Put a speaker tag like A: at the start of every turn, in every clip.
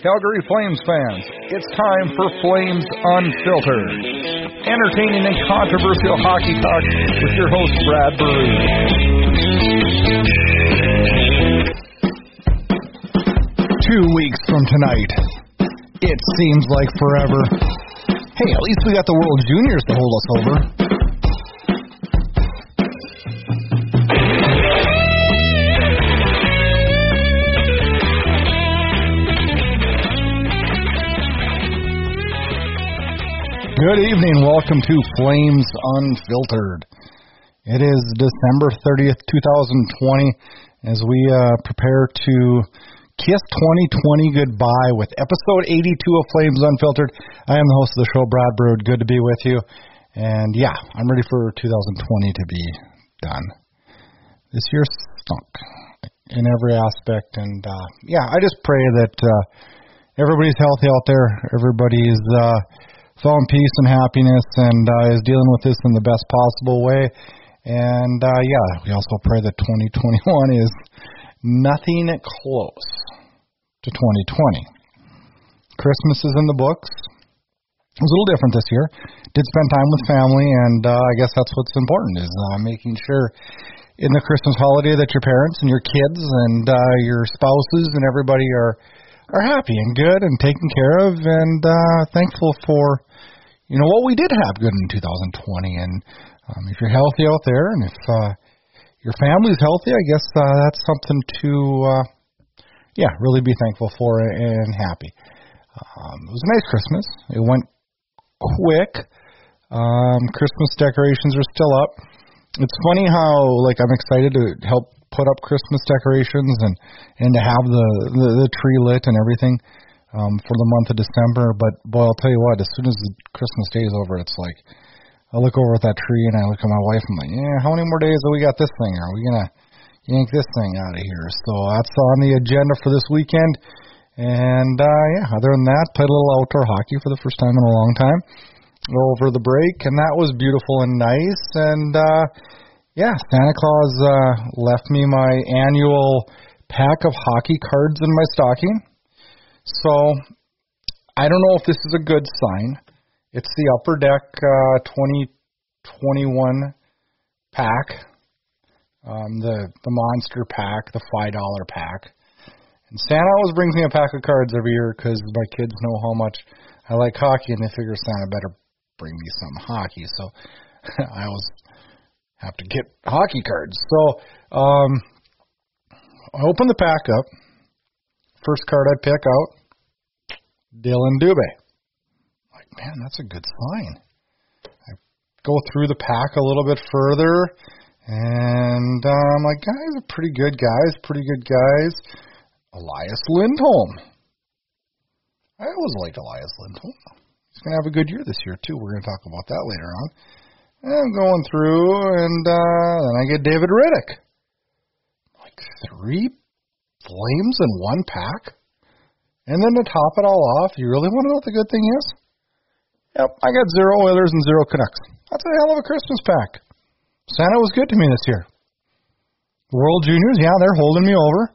A: Calgary Flames fans, it's time for Flames Unfiltered. Entertaining and controversial hockey talk with your host, Brad Burry. 2 weeks from tonight. It seems like forever. Hey, at least we got the World Juniors to hold us over. Good evening. Welcome to Flames Unfiltered. It is December 30th, 2020, as we prepare to kiss 2020 goodbye with episode 82 of Flames Unfiltered. I am the host of the show, Brad Brood. Good to be with you. And yeah, I'm ready for 2020 to be done. This year stunk in every aspect. And yeah, I just pray that everybody's healthy out there. Everybody's found peace and happiness and is dealing with this in the best possible way. And yeah, we also pray that 2021 is nothing close to 2020. Christmas is in the books. It was a little different this year. Did spend time with family, and I guess that's what's important, is making sure in the Christmas holiday that your parents and your kids and your spouses and everybody are happy and good and taken care of, and thankful for what we did have good in 2020. And if you're healthy out there, and if your family's healthy, I guess that's something to really be thankful for and happy. It was a nice Christmas. It went quick. Christmas decorations are still up. It's funny how I'm excited to help put up Christmas decorations and to have the tree lit and everything for the month of December. But boy, I'll tell you what, as soon as the Christmas day is over, it's like I look over at that tree and I look at my wife and I'm like, yeah, how many more days have we got this thing? Are we going to yank this thing out of here? So that's on the agenda for this weekend. And other than that, played a little outdoor hockey for the first time in a long time over the break, and that was beautiful and nice. And Santa Claus left me my annual pack of hockey cards in my stocking. So I don't know if this is a good sign. It's the Upper Deck 2021 pack, the Monster pack, the $5 pack. And Santa always brings me a pack of cards every year because my kids know how much I like hockey, and they figure Santa better bring me some hockey. So I always have to get hockey cards. So I open the pack up. First card I pick out, Dylan Dubé. Man, that's a good sign. I go through the pack a little bit further, and I'm like, guys are pretty good guys. Elias Lindholm. I always liked Elias Lindholm. He's going to have a good year this year, too. We're going to talk about that later on. And I'm going through, and then I get David Rittich. 3 Flames in one pack? And then to top it all off, you really want to know what the good thing is? Yep, I got 0 Oilers and 0 Canucks. That's a hell of a Christmas pack. Santa was good to me this year. World Juniors, yeah, they're holding me over.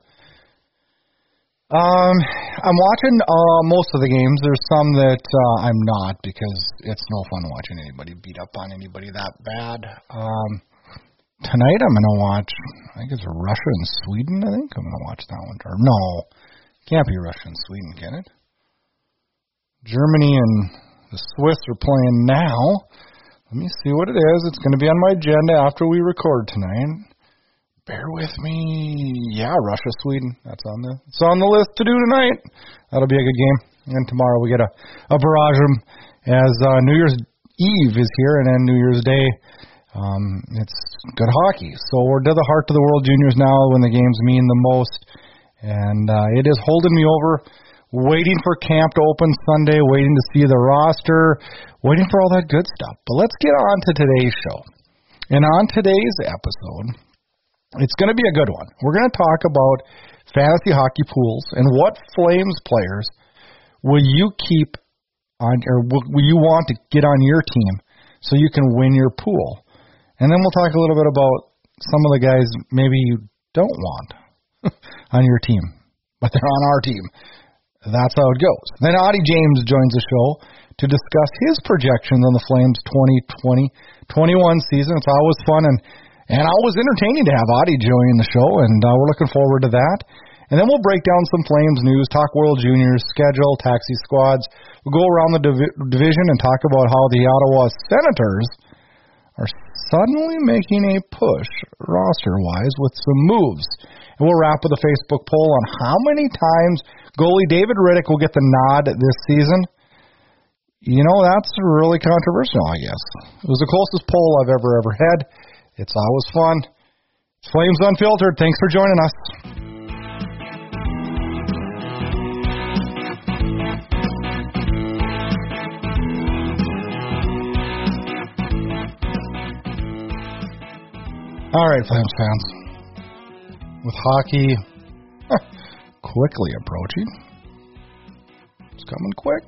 A: I'm watching most of the games. There's some that I'm not, because it's no fun watching anybody beat up on anybody that bad. Tonight I'm going to watch, I think it's Russia and Sweden, I'm going to watch that one. Or no, can't be Russia and Sweden, can it? Germany and the Swiss are playing now. Let me see what it is. It's going to be on my agenda after we record tonight. Bear with me. Yeah, Russia, Sweden. It's on the list to do tonight. That'll be a good game. And tomorrow we get a barrage of them as New Year's Eve is here, and then New Year's Day. It's good hockey. So we're to the heart of the World Juniors now when the games mean the most. And it is holding me over, waiting for camp to open Sunday, waiting to see the roster, waiting for all that good stuff. But let's get on to today's show. And on today's episode, it's going to be a good one. We're going to talk about fantasy hockey pools and what Flames players will you keep on, or will you want to get on your team so you can win your pool. And then we'll talk a little bit about some of the guys maybe you don't want on your team, but they're on our team. that's how it goes. Then Audie James joins the show to discuss his projections on the Flames 2020-21 season. It's always fun and always entertaining to have Audie join the show, and we're looking forward to that. And then we'll break down some Flames news, talk World Juniors, schedule, taxi squads. We'll go around the division and talk about how the Ottawa Senators are suddenly making a push roster-wise with some moves. And we'll wrap with a Facebook poll on how many times goalie David Rittich will get the nod this season. You know, that's really controversial, I guess. It was the closest poll I've ever had. It's always fun. It's Flames Unfiltered. Thanks for joining us. All right, Flames fans. With hockey quickly approaching. It's coming quick.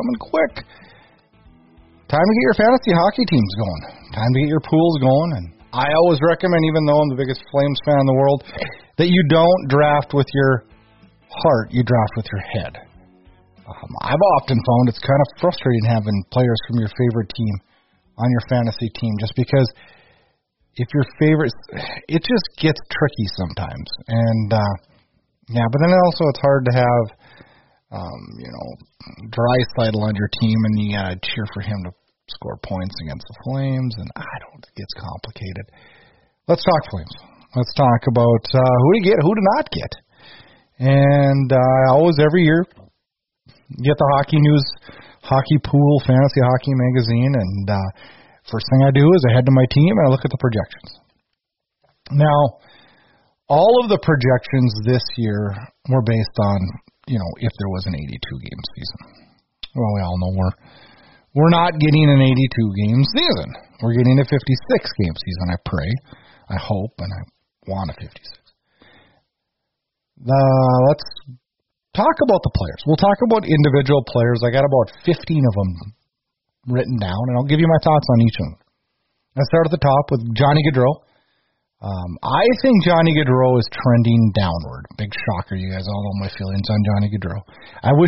A: Time to get your fantasy hockey teams going. Time to get your pools going. And I always recommend, even though I'm the biggest Flames fan in the world, that you don't draft with your heart. You draft with your head. I've often found it's kind of frustrating having players from your favorite team on your fantasy team, just because if your favorite, it just gets tricky sometimes. And, but then also it's hard to have, Draisaitl on your team and you gotta cheer for him to score points against the Flames, and it gets complicated. Let's talk Flames. Let's talk about who to get, who to not get. And always every year get the Hockey News Hockey Pool Fantasy Hockey Magazine, and first thing I do is I head to my team and I look at the projections. Now, all of the projections this year were based on, if there was an 82-game season. Well, we all know we're not getting an 82-game season. We're getting a 56-game season, I pray. I hope, and I want a 56. Let's talk about the players. We'll talk about individual players. I got about 15 of them written down, and I'll give you my thoughts on each of them. Let's start at the top with Johnny Gaudreau. I think Johnny Gaudreau is trending downward. Big shocker. You guys all know my feelings on Johnny Gaudreau. I wish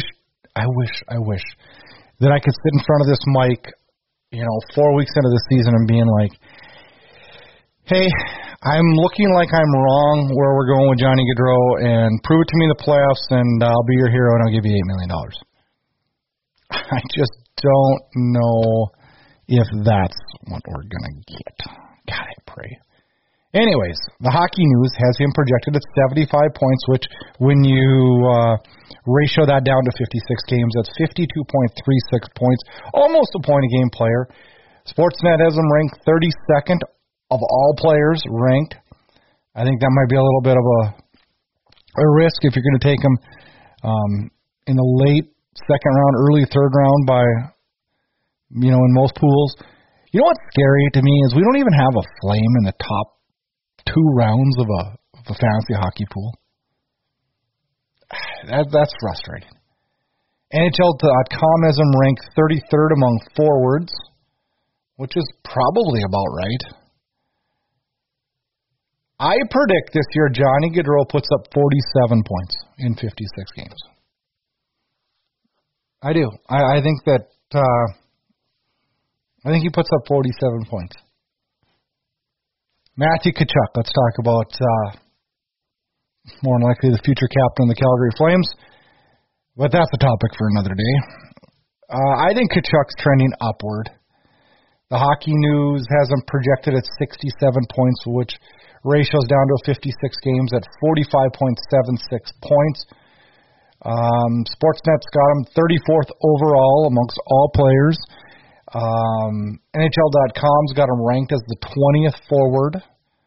A: that I could sit in front of this mic, 4 weeks into the season and being like, hey, I'm looking like I'm wrong where we're going with Johnny Gaudreau, and prove it to me in the playoffs, and I'll be your hero, and I'll give you $8 million. I just don't know if that's what we're going to get. God, I pray. Anyways, the Hockey News has him projected at 75 points, which when you ratio that down to 56 games, that's 52.36 points, almost a point-a-game player. Sportsnet has him ranked 32nd of all players ranked. I think that might be a little bit of a risk if you're going to take him in the late second round, early third round by, in most pools. You know what's scary to me is we don't even have a Flame in the top 2 rounds of a fantasy hockey pool. That's frustrating. NHL.com has him ranked 33rd among forwards, which is probably about right. I predict this year Johnny Gaudreau puts up 47 points in 56 games. I do. I think that I think he puts up 47 points. Matthew Tkachuk, let's talk about more than likely the future captain of the Calgary Flames. But that's a topic for another day. I think Tkachuk's trending upward. The Hockey News has him projected at 67 points, which ratios down to 56 games at 45.76 points. Sportsnet's got him 34th overall amongst all players. NHL.com's got him ranked as the 20th forward.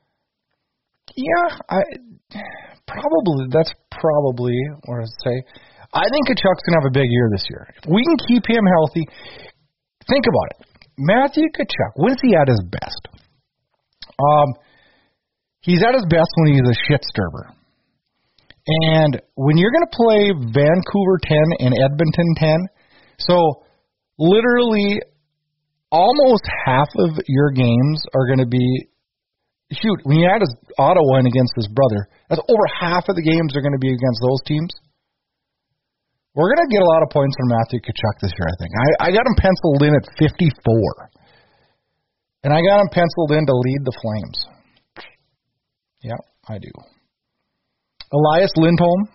A: Yeah, that's probably what I'd say. I think Tkachuk's going to have a big year this year. If we can keep him healthy, think about it. Matthew Tkachuk, when is he at his best? He's at his best when he's a shit stirber. And when you're going to play Vancouver 10 and Edmonton 10, so literally almost half of your games are going to be, when you add his Ottawa in against his brother, that's over half of the games are going to be against those teams. We're going to get a lot of points from Matthew Tkachuk this year, I think. I got him penciled in at 54. And I got him penciled in to lead the Flames. Yeah, I do. Elias Lindholm,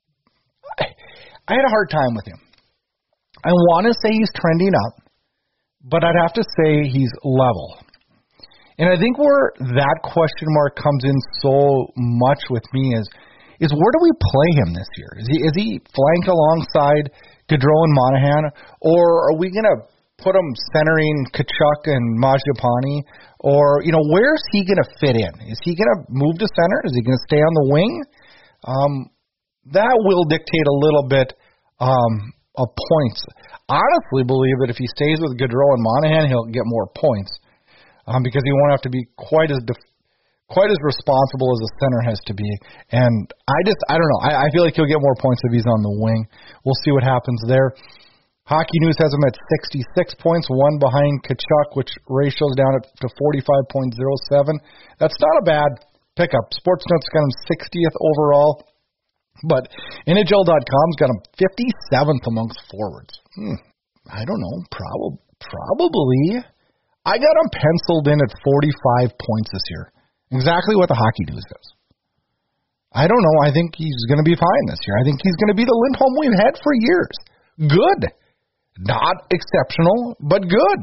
A: I had a hard time with him. I want to say he's trending up, but I'd have to say he's level. And I think where that question mark comes in so much with me is where do we play him this year? Is he flanked alongside Gaudreau and Monahan, or are we going to put him centering Tkachuk and Mangiapane? Or, where's he going to fit in? Is he going to move to center? Is he going to stay on the wing? That will dictate a little bit of points. Honestly, believe that if he stays with Gaudreau and Monahan, he'll get more points because he won't have to be quite as responsible as a center has to be. And I don't know. I feel like he'll get more points if he's on the wing. We'll see what happens there. Hockey News has him at 66 points, one behind Tkachuk, which ratio's down to 45.07. That's not a bad pickup. Sportsnet's got him 60th overall, but NHL.com's got him 57th amongst forwards. I don't know. Probably. I got him penciled in at 45 points this year. Exactly what the Hockey News says. I don't know. I think he's going to be fine this year. I think he's going to be the Lindholm we've had for years. Good. Not exceptional, but good.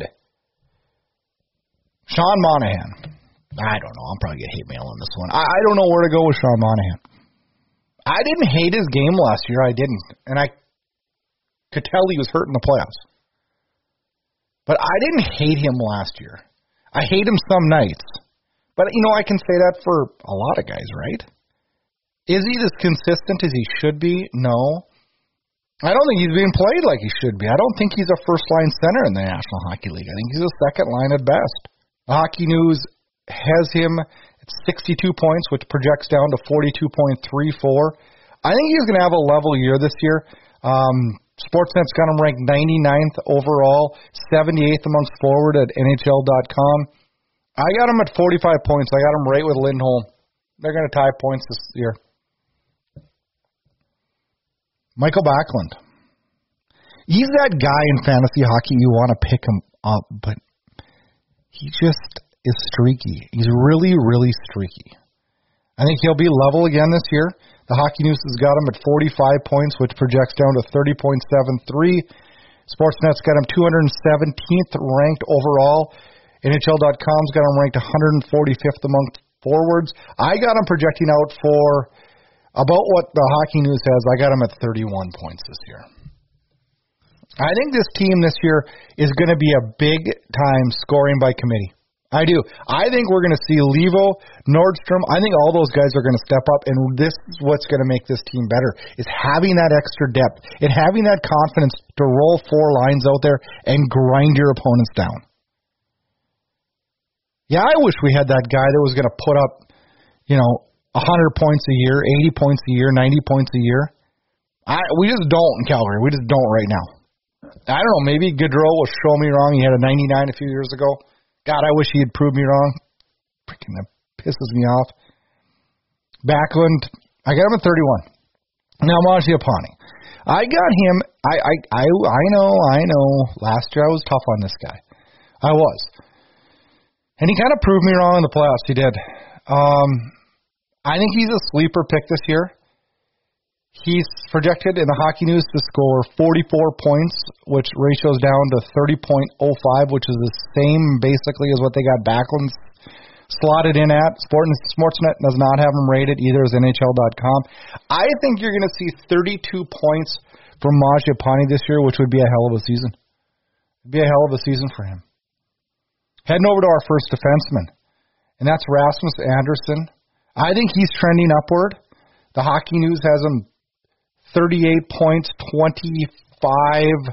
A: Sean Monahan. I don't know. I'm probably going to hate mail on this one. I don't know where to go with Sean Monahan. I didn't hate his game last year. I didn't. And I could tell he was hurt in the playoffs. But I didn't hate him last year. I hate him some nights. But, I can say that for a lot of guys, right? Is he as consistent as he should be? No. I don't think he's being played like he should be. I don't think he's a first-line center in the National Hockey League. I think he's a second line at best. Hockey News has him at 62 points, which projects down to 42.34. I think he's going to have a level year this year. Sportsnet's got him ranked 99th overall, 78th amongst forward at NHL.com. I got him at 45 points. I got him right with Lindholm. They're going to tie points this year. Michael Backlund. He's that guy in fantasy hockey you want to pick him up, but he just is streaky. He's really, really streaky. I think he'll be level again this year. The Hockey News has got him at 45 points, which projects down to 30.73. Sportsnet's got him 217th ranked overall. NHL.com's got him ranked 145th among forwards. I got him projecting out for about what the Hockey News has. I got him at 31 points this year. I think this team this year is going to be a big-time scoring by committee. I do. I think we're going to see Levo, Nordstrom. I think all those guys are going to step up, and this is what's going to make this team better, is having that extra depth and having that confidence to roll four lines out there and grind your opponents down. Yeah, I wish we had that guy that was going to put up, 100 points a year, 80 points a year, 90 points a year. We just don't in Calgary. We just don't right now. I don't know, maybe Gaudreau will show me wrong. He had a 99 a few years ago. God, I wish he had proved me wrong. Freaking, that pisses me off. Backlund, I got him at 31. Now, Mangiapane. I got him, I know. Last year I was tough on this guy. I was. And he kind of proved me wrong in the playoffs. He did. I think he's a sleeper pick this year. He's projected in the Hockey News to score 44 points, which ratios down to 30.05, which is the same basically as what they got Backlund slotted in at. Sportsnet does not have him rated either as NHL.com. I think you're going to see 32 points from Mangiapane this year, which would be a hell of a season. It'd be a hell of a season for him. Heading over to our first defenseman, and that's Rasmus Andersson. I think he's trending upward. The Hockey News has him 38 points, 25.95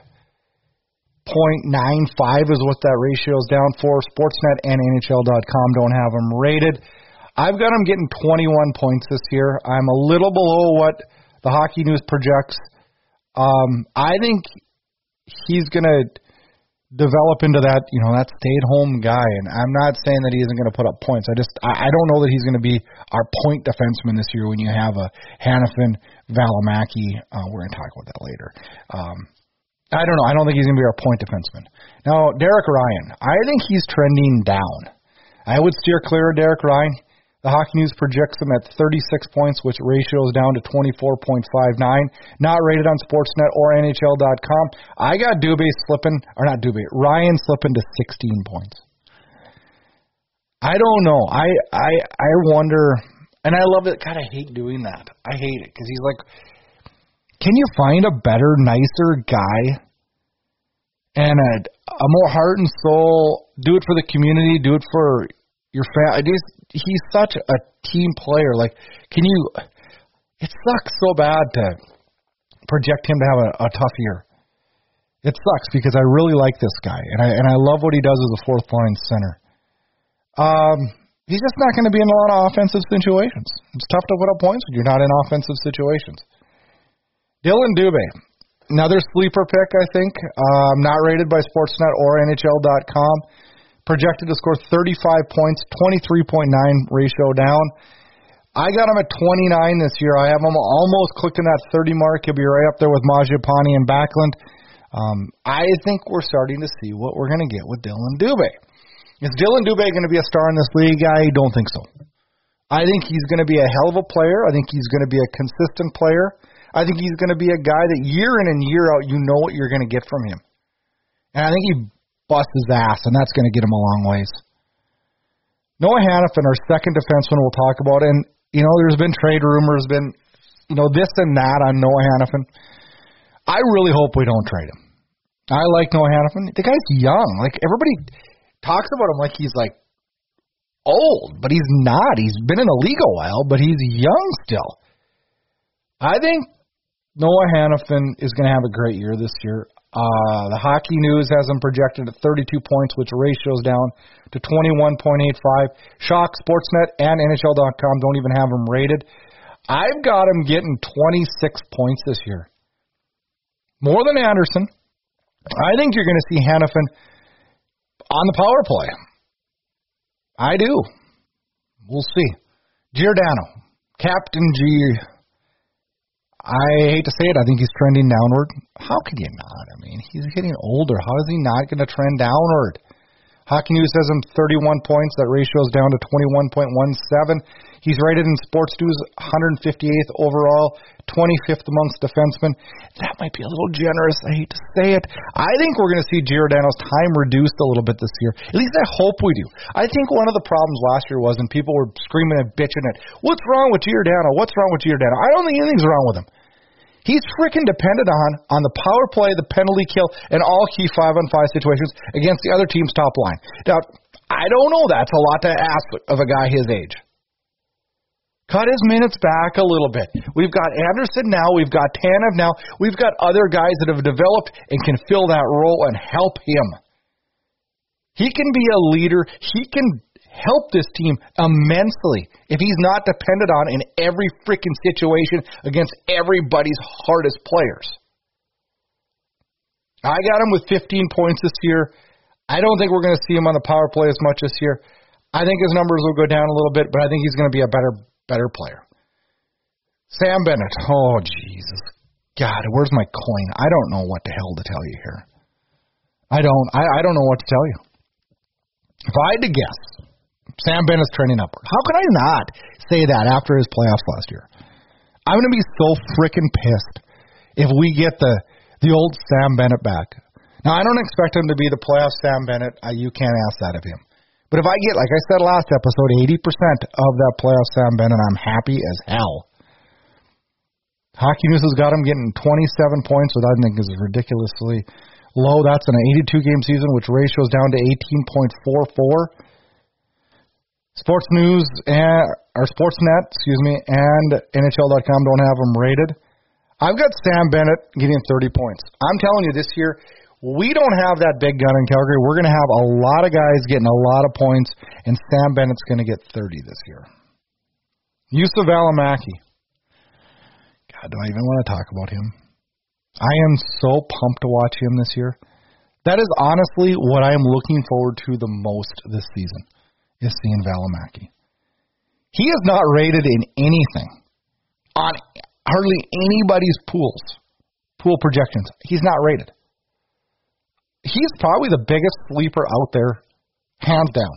A: is what that ratio is down for. Sportsnet and NHL.com don't have him rated. I've got him getting 21 points this year. I'm a little below what the Hockey News projects. I think he's going to develop into that, that stay-at-home guy. And I'm not saying that he isn't going to put up points. I don't know that he's going to be our point defenseman this year when you have a Hanifin, Valimaki. We're going to talk about that later. I don't know. I don't think he's going to be our point defenseman. Now, Derek Ryan, I think he's trending down. I would steer clear of Derek Ryan. The Hockey News projects him at 36 points, which ratios down to 24.59. Not rated on Sportsnet or NHL.com. I got Ryan slipping to 16 points. I don't know. I wonder, and I love it. God, I hate doing that. I hate it because he's like, can you find a better, nicer guy and a more heart and soul? Do it for the community. Do it for your family. He's such a team player. Like, it sucks so bad to project him to have a tough year. It sucks because I really like this guy, and I love what he does as a fourth line center. He's just not going to be in a lot of offensive situations. It's tough to put up points when you're not in offensive situations. Dylan Dubé, another sleeper pick, I think. Not rated by Sportsnet or NHL.com. Projected to score 35 points, 23.9 ratio down. I got him at 29 this year. I have him almost clicked in that 30 mark. He'll be right up there with Mangiapane and Backlund. I think we're starting to see what we're going to get with Dylan Dubé. Is Dylan Dubé going to be a star in this league? I don't think so. I think he's going to be a hell of a player. I think he's going to be a consistent player. I think he's going to be a guy that year in and year out, you know what you're going to get from him. And I think he busts his ass, and that's going to get him a long ways. Noah Hanifin, our second defenseman, we'll talk about. And, there's been trade rumors, this and that on Noah Hanifin. I really hope we don't trade him. I like Noah Hanifin. The guy's young. Like, everybody talks about him like he's, old, but he's not. He's been in the league a while, but he's young still. I think Noah Hanifin is going to have a great year this year. The Hockey News has him projected at 32 points, which ratios down to 21.85. Shock, Sportsnet, and NHL.com don't even have him rated. I've got him getting 26 points this year. More than Anderson. I think you're going to see Hanifin on the power play. I do. We'll see. Giordano, Captain G. I hate to say it, I think he's trending downward. How could you not? I mean, he's getting older. How is he not going to trend downward? Hockey News says him 31 points. That ratio is down to 21.17. He's rated in Sports News 158th overall, 25th amongst defensemen. That might be a little generous. I hate to say it. I think we're going to see Giordano's time reduced a little bit this year. At least I hope we do. I think one of the problems last year was, and people were screaming and bitching at, what's wrong with Giordano? What's wrong with Giordano? I don't think anything's wrong with him. He's freaking dependent on the power play, the penalty kill, and all key 5-on-5 situations against the other team's top line. Now, I don't know. That's a lot to ask of a guy his age. Cut his minutes back a little bit. We've got Anderson now. We've got Tanev now. We've got other guys that have developed and can fill that role and help him. He can be a leader. He can help this team immensely if he's not dependent on in every freaking situation against everybody's hardest players. I got him with 15 points this year. I don't think we're going to see him on the power play as much this year. I think his numbers will go down a little bit, but I think he's going to be a better player. Sam Bennett. Oh, Jesus. God, where's my coin? I don't know what the hell to tell you here. I don't know what to tell you. If I had to guess, Sam Bennett's trending upward. How can I not say that after his playoffs last year? I'm going to be so freaking pissed if we get the old Sam Bennett back. Now, I don't expect him to be the playoff Sam Bennett. You can't ask that of him. But if I get, like I said last episode, 80% of that playoff Sam Bennett, I'm happy as hell. Hockey News has got him getting 27 points, which I think is ridiculously low. That's in an 82-game season, which ratios down to 18.44. Sports News or Sportsnet, and NHL.com don't have him rated. I've got Sam Bennett getting 30 points. I'm telling you, this year, we don't have that big gun in Calgary. We're going to have a lot of guys getting a lot of points, and Sam Bennett's going to get 30 this year. Yusuf Valimaki. God, do I even want to talk about him? I am so pumped to watch him this year. That is honestly what I am looking forward to the most this season, is seeing Valimaki. He is not rated in anything on hardly anybody's pool projections. He's not rated. He's probably the biggest sleeper out there, hands down.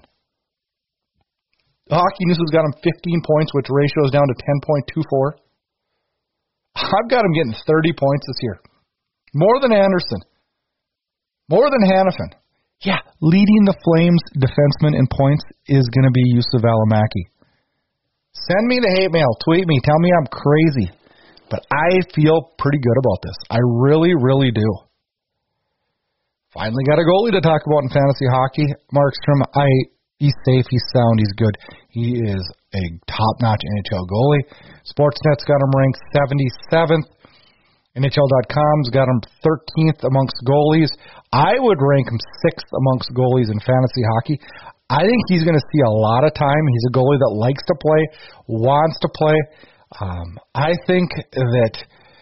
A: Hockey News has got him 15 points, which ratio is down to 10.24. I've got him getting 30 points this year. More than Anderson. More than Hanifin. Yeah, leading the Flames defenseman in points is going to be Juuso Valimaki. Send me the hate mail. Tweet me. Tell me I'm crazy. But I feel pretty good about this. I really, really do. Finally got a goalie to talk about in fantasy hockey. Markstrom, he's safe, he's sound, he's good. He is a top-notch NHL goalie. Sportsnet's got him ranked 77th. NHL.com's got him 13th amongst goalies. I would rank him 6th amongst goalies in fantasy hockey. I think he's going to see a lot of time. He's a goalie that likes to play, wants to play. I think that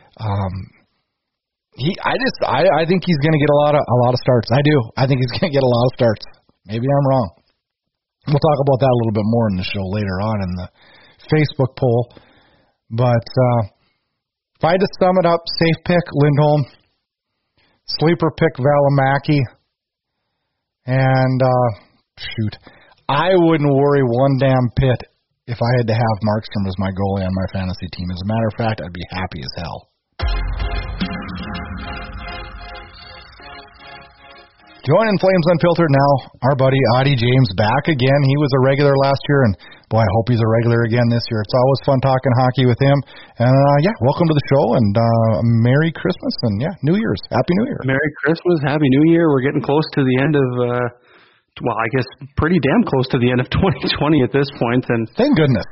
A: I think he's going to get a lot of starts. I do. I think he's going to get a lot of starts. Maybe I'm wrong. We'll talk about that a little bit more in the show later on in the Facebook poll. But if I had to sum it up, safe pick, Lindholm. Sleeper pick, Valimaki. And, I wouldn't worry one damn bit if I had to have Markstrom as my goalie on my fantasy team. As a matter of fact, I'd be happy as hell. Joining Flames Unfiltered now, our buddy Adi James back again. He was a regular last year, and boy, I hope he's a regular again this year. It's always fun talking hockey with him. And welcome to the show, and Merry Christmas, and New Year's. Happy New Year.
B: Merry Christmas, Happy New Year. We're getting close to the end of, I guess pretty damn close to the end of 2020 at this point. And
A: thank goodness.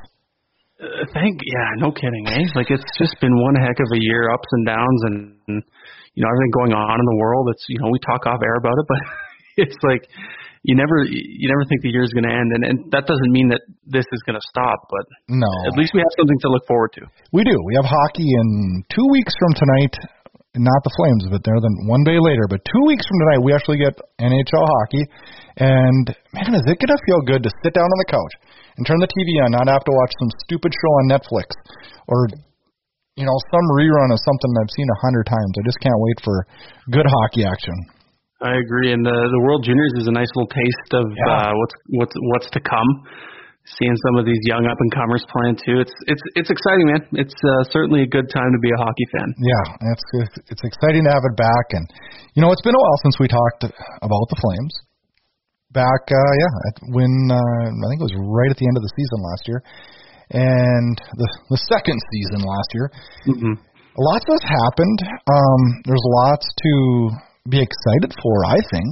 B: No kidding, eh? Like, it's just been one heck of a year, ups and downs, and everything going on in the world. It's, we talk off air about it, but it's like you never think the year's going to end, and that doesn't mean that this is going to stop, but
A: no,
B: at least we have something to look forward to.
A: We do. We have hockey in 2 weeks from tonight. Not the Flames, but they're then one day later. But 2 weeks from tonight, we actually get NHL hockey, and man, is it going to feel good to sit down on the couch and turn the TV on, not have to watch some stupid show on Netflix or some rerun of something I've seen 100 times. I just can't wait for good hockey action.
B: I agree, and the World Juniors is a nice little taste of what's to come. Seeing some of these young up and comers playing too, it's exciting, man. It's certainly a good time to be a hockey fan.
A: Yeah, it's exciting to have it back, and it's been a while since we talked about the Flames. Back, when I think it was right at the end of the season last year. And the second season last year. Mm-hmm. Lots has happened. There's lots to be excited for, I think.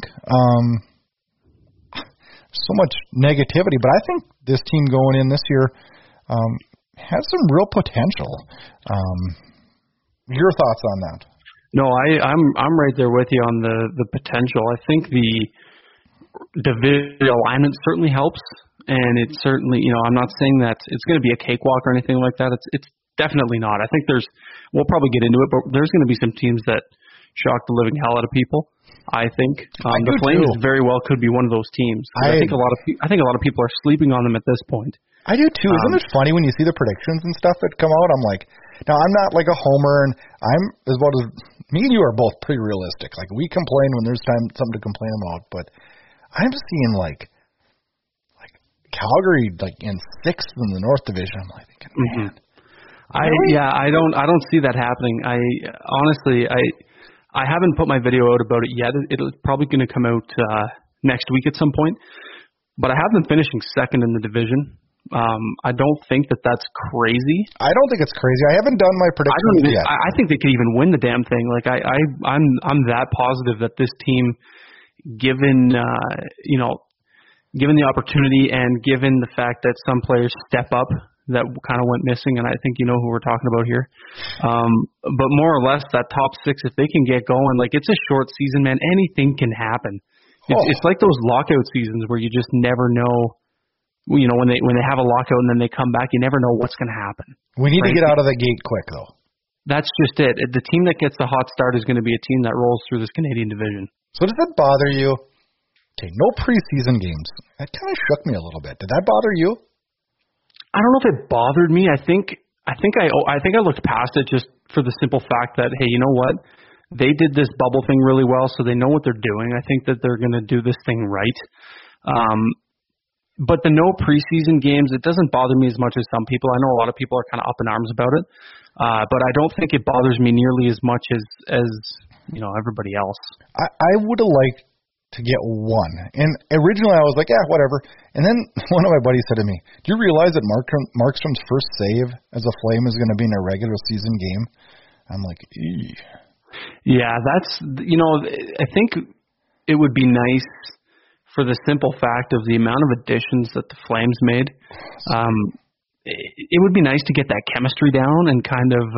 A: So much negativity, but I think this team going in this year has some real potential. Your thoughts on that?
B: No, I'm right there with you on the potential. I think the division alignment certainly helps. And it's certainly, I'm not saying that it's going to be a cakewalk or anything like that. It's definitely not. I think we'll probably get into it, but there's going to be some teams that shock the living hell out of people. I think the Flames very well could be one of those teams. I think a lot of people are sleeping on them at this point.
A: I do too. Isn't it funny when you see the predictions and stuff that come out? I'm like, now I'm not like a homer, and I'm as well as me and you are both pretty realistic. Like, we complain when there's something to complain about, but I'm seeing like Calgary in 6th in the North Division. I'm like thinking, man.
B: I don't see that happening. Honestly I haven't put my video out about it yet. It's probably going to come out next week at some point. But I have them finishing 2nd in the division. I don't think that's crazy.
A: I don't think it's crazy. I haven't done my predictions yet.
B: I think they could even win the damn thing. Like I'm that positive that this team, given the opportunity and given the fact that some players step up that kind of went missing, and I think you know who we're talking about here. But more or less, that top 6, if they can get going, like, it's a short season, man. Anything can happen. It's like those lockout seasons where you just never know. When they have a lockout and then they come back, you never know what's going to happen.
A: We need to get out of the gate quick, though.
B: That's just it. The team that gets the hot start is going to be a team that rolls through this Canadian division.
A: So does that bother you? Okay, no preseason games. That kind of shook me a little bit. Did that bother you?
B: I don't know if it bothered me. I think I looked past it just for the simple fact that, hey, you know what? They did this bubble thing really well, so they know what they're doing. I think that they're going to do this thing right. But the no preseason games, it doesn't bother me as much as some people. I know a lot of people are kind of up in arms about it, but I don't think it bothers me nearly as much as everybody else.
A: I would have liked to get one, and originally I was like, yeah, whatever. And then one of my buddies said to me, "Do you realize that Markstrom's first save as a Flame is going to be in a regular season game?" I'm like, eeh.
B: Yeah, I think it would be nice for the simple fact of the amount of additions that the Flames made. It would be nice to get that chemistry down and kind of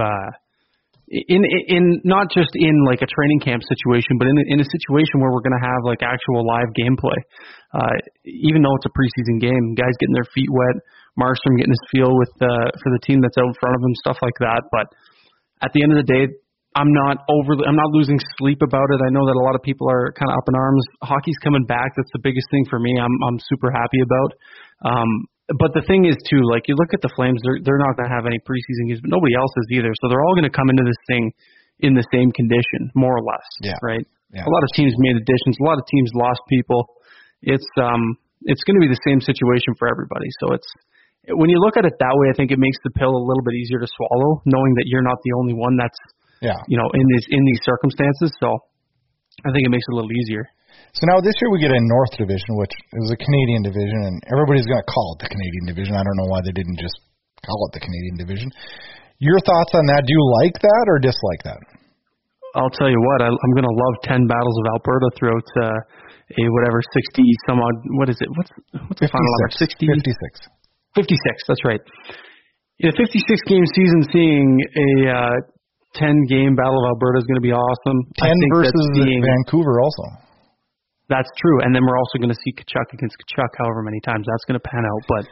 B: in not just in like a training camp situation, but in a situation where we're going to have like actual live gameplay. Even though it's a preseason game, guys getting their feet wet, Markstrom getting his feel with for the team that's out in front of him, stuff like that. But at the end of the day, I'm not losing sleep about it. I know that a lot of people are kind of up in arms. Hockey's coming back. That's the biggest thing for me. I'm super happy about. But the thing is too, like you look at the Flames, they're not going to have any preseason games, but nobody else is either. So they're all going to come into this thing in the same condition, more or less.
A: Yeah.
B: Right.
A: Yeah.
B: A lot of teams made additions. A lot of teams lost people. It's going to be the same situation for everybody. So when you look at it that way, I think it makes the pill a little bit easier to swallow, knowing that you're not the only one that's in these circumstances. So I think it makes it a little easier.
A: So now this year we get a North Division, which is a Canadian division, and everybody's going to call it the Canadian Division. I don't know why they didn't just call it the Canadian Division. Your thoughts on that? Do you like that or dislike that?
B: I'll tell you what, I'm going to love 10 battles of Alberta throughout a whatever 60 some odd. What is it? What's the final number? 60.
A: 56.
B: 56. That's right. In a 56 game season, seeing a 10 game Battle of Alberta is going to be awesome.
A: 10 versus Vancouver also.
B: That's true, and then we're also going to see Tkachuk against Tkachuk however many times that's going to pan out. But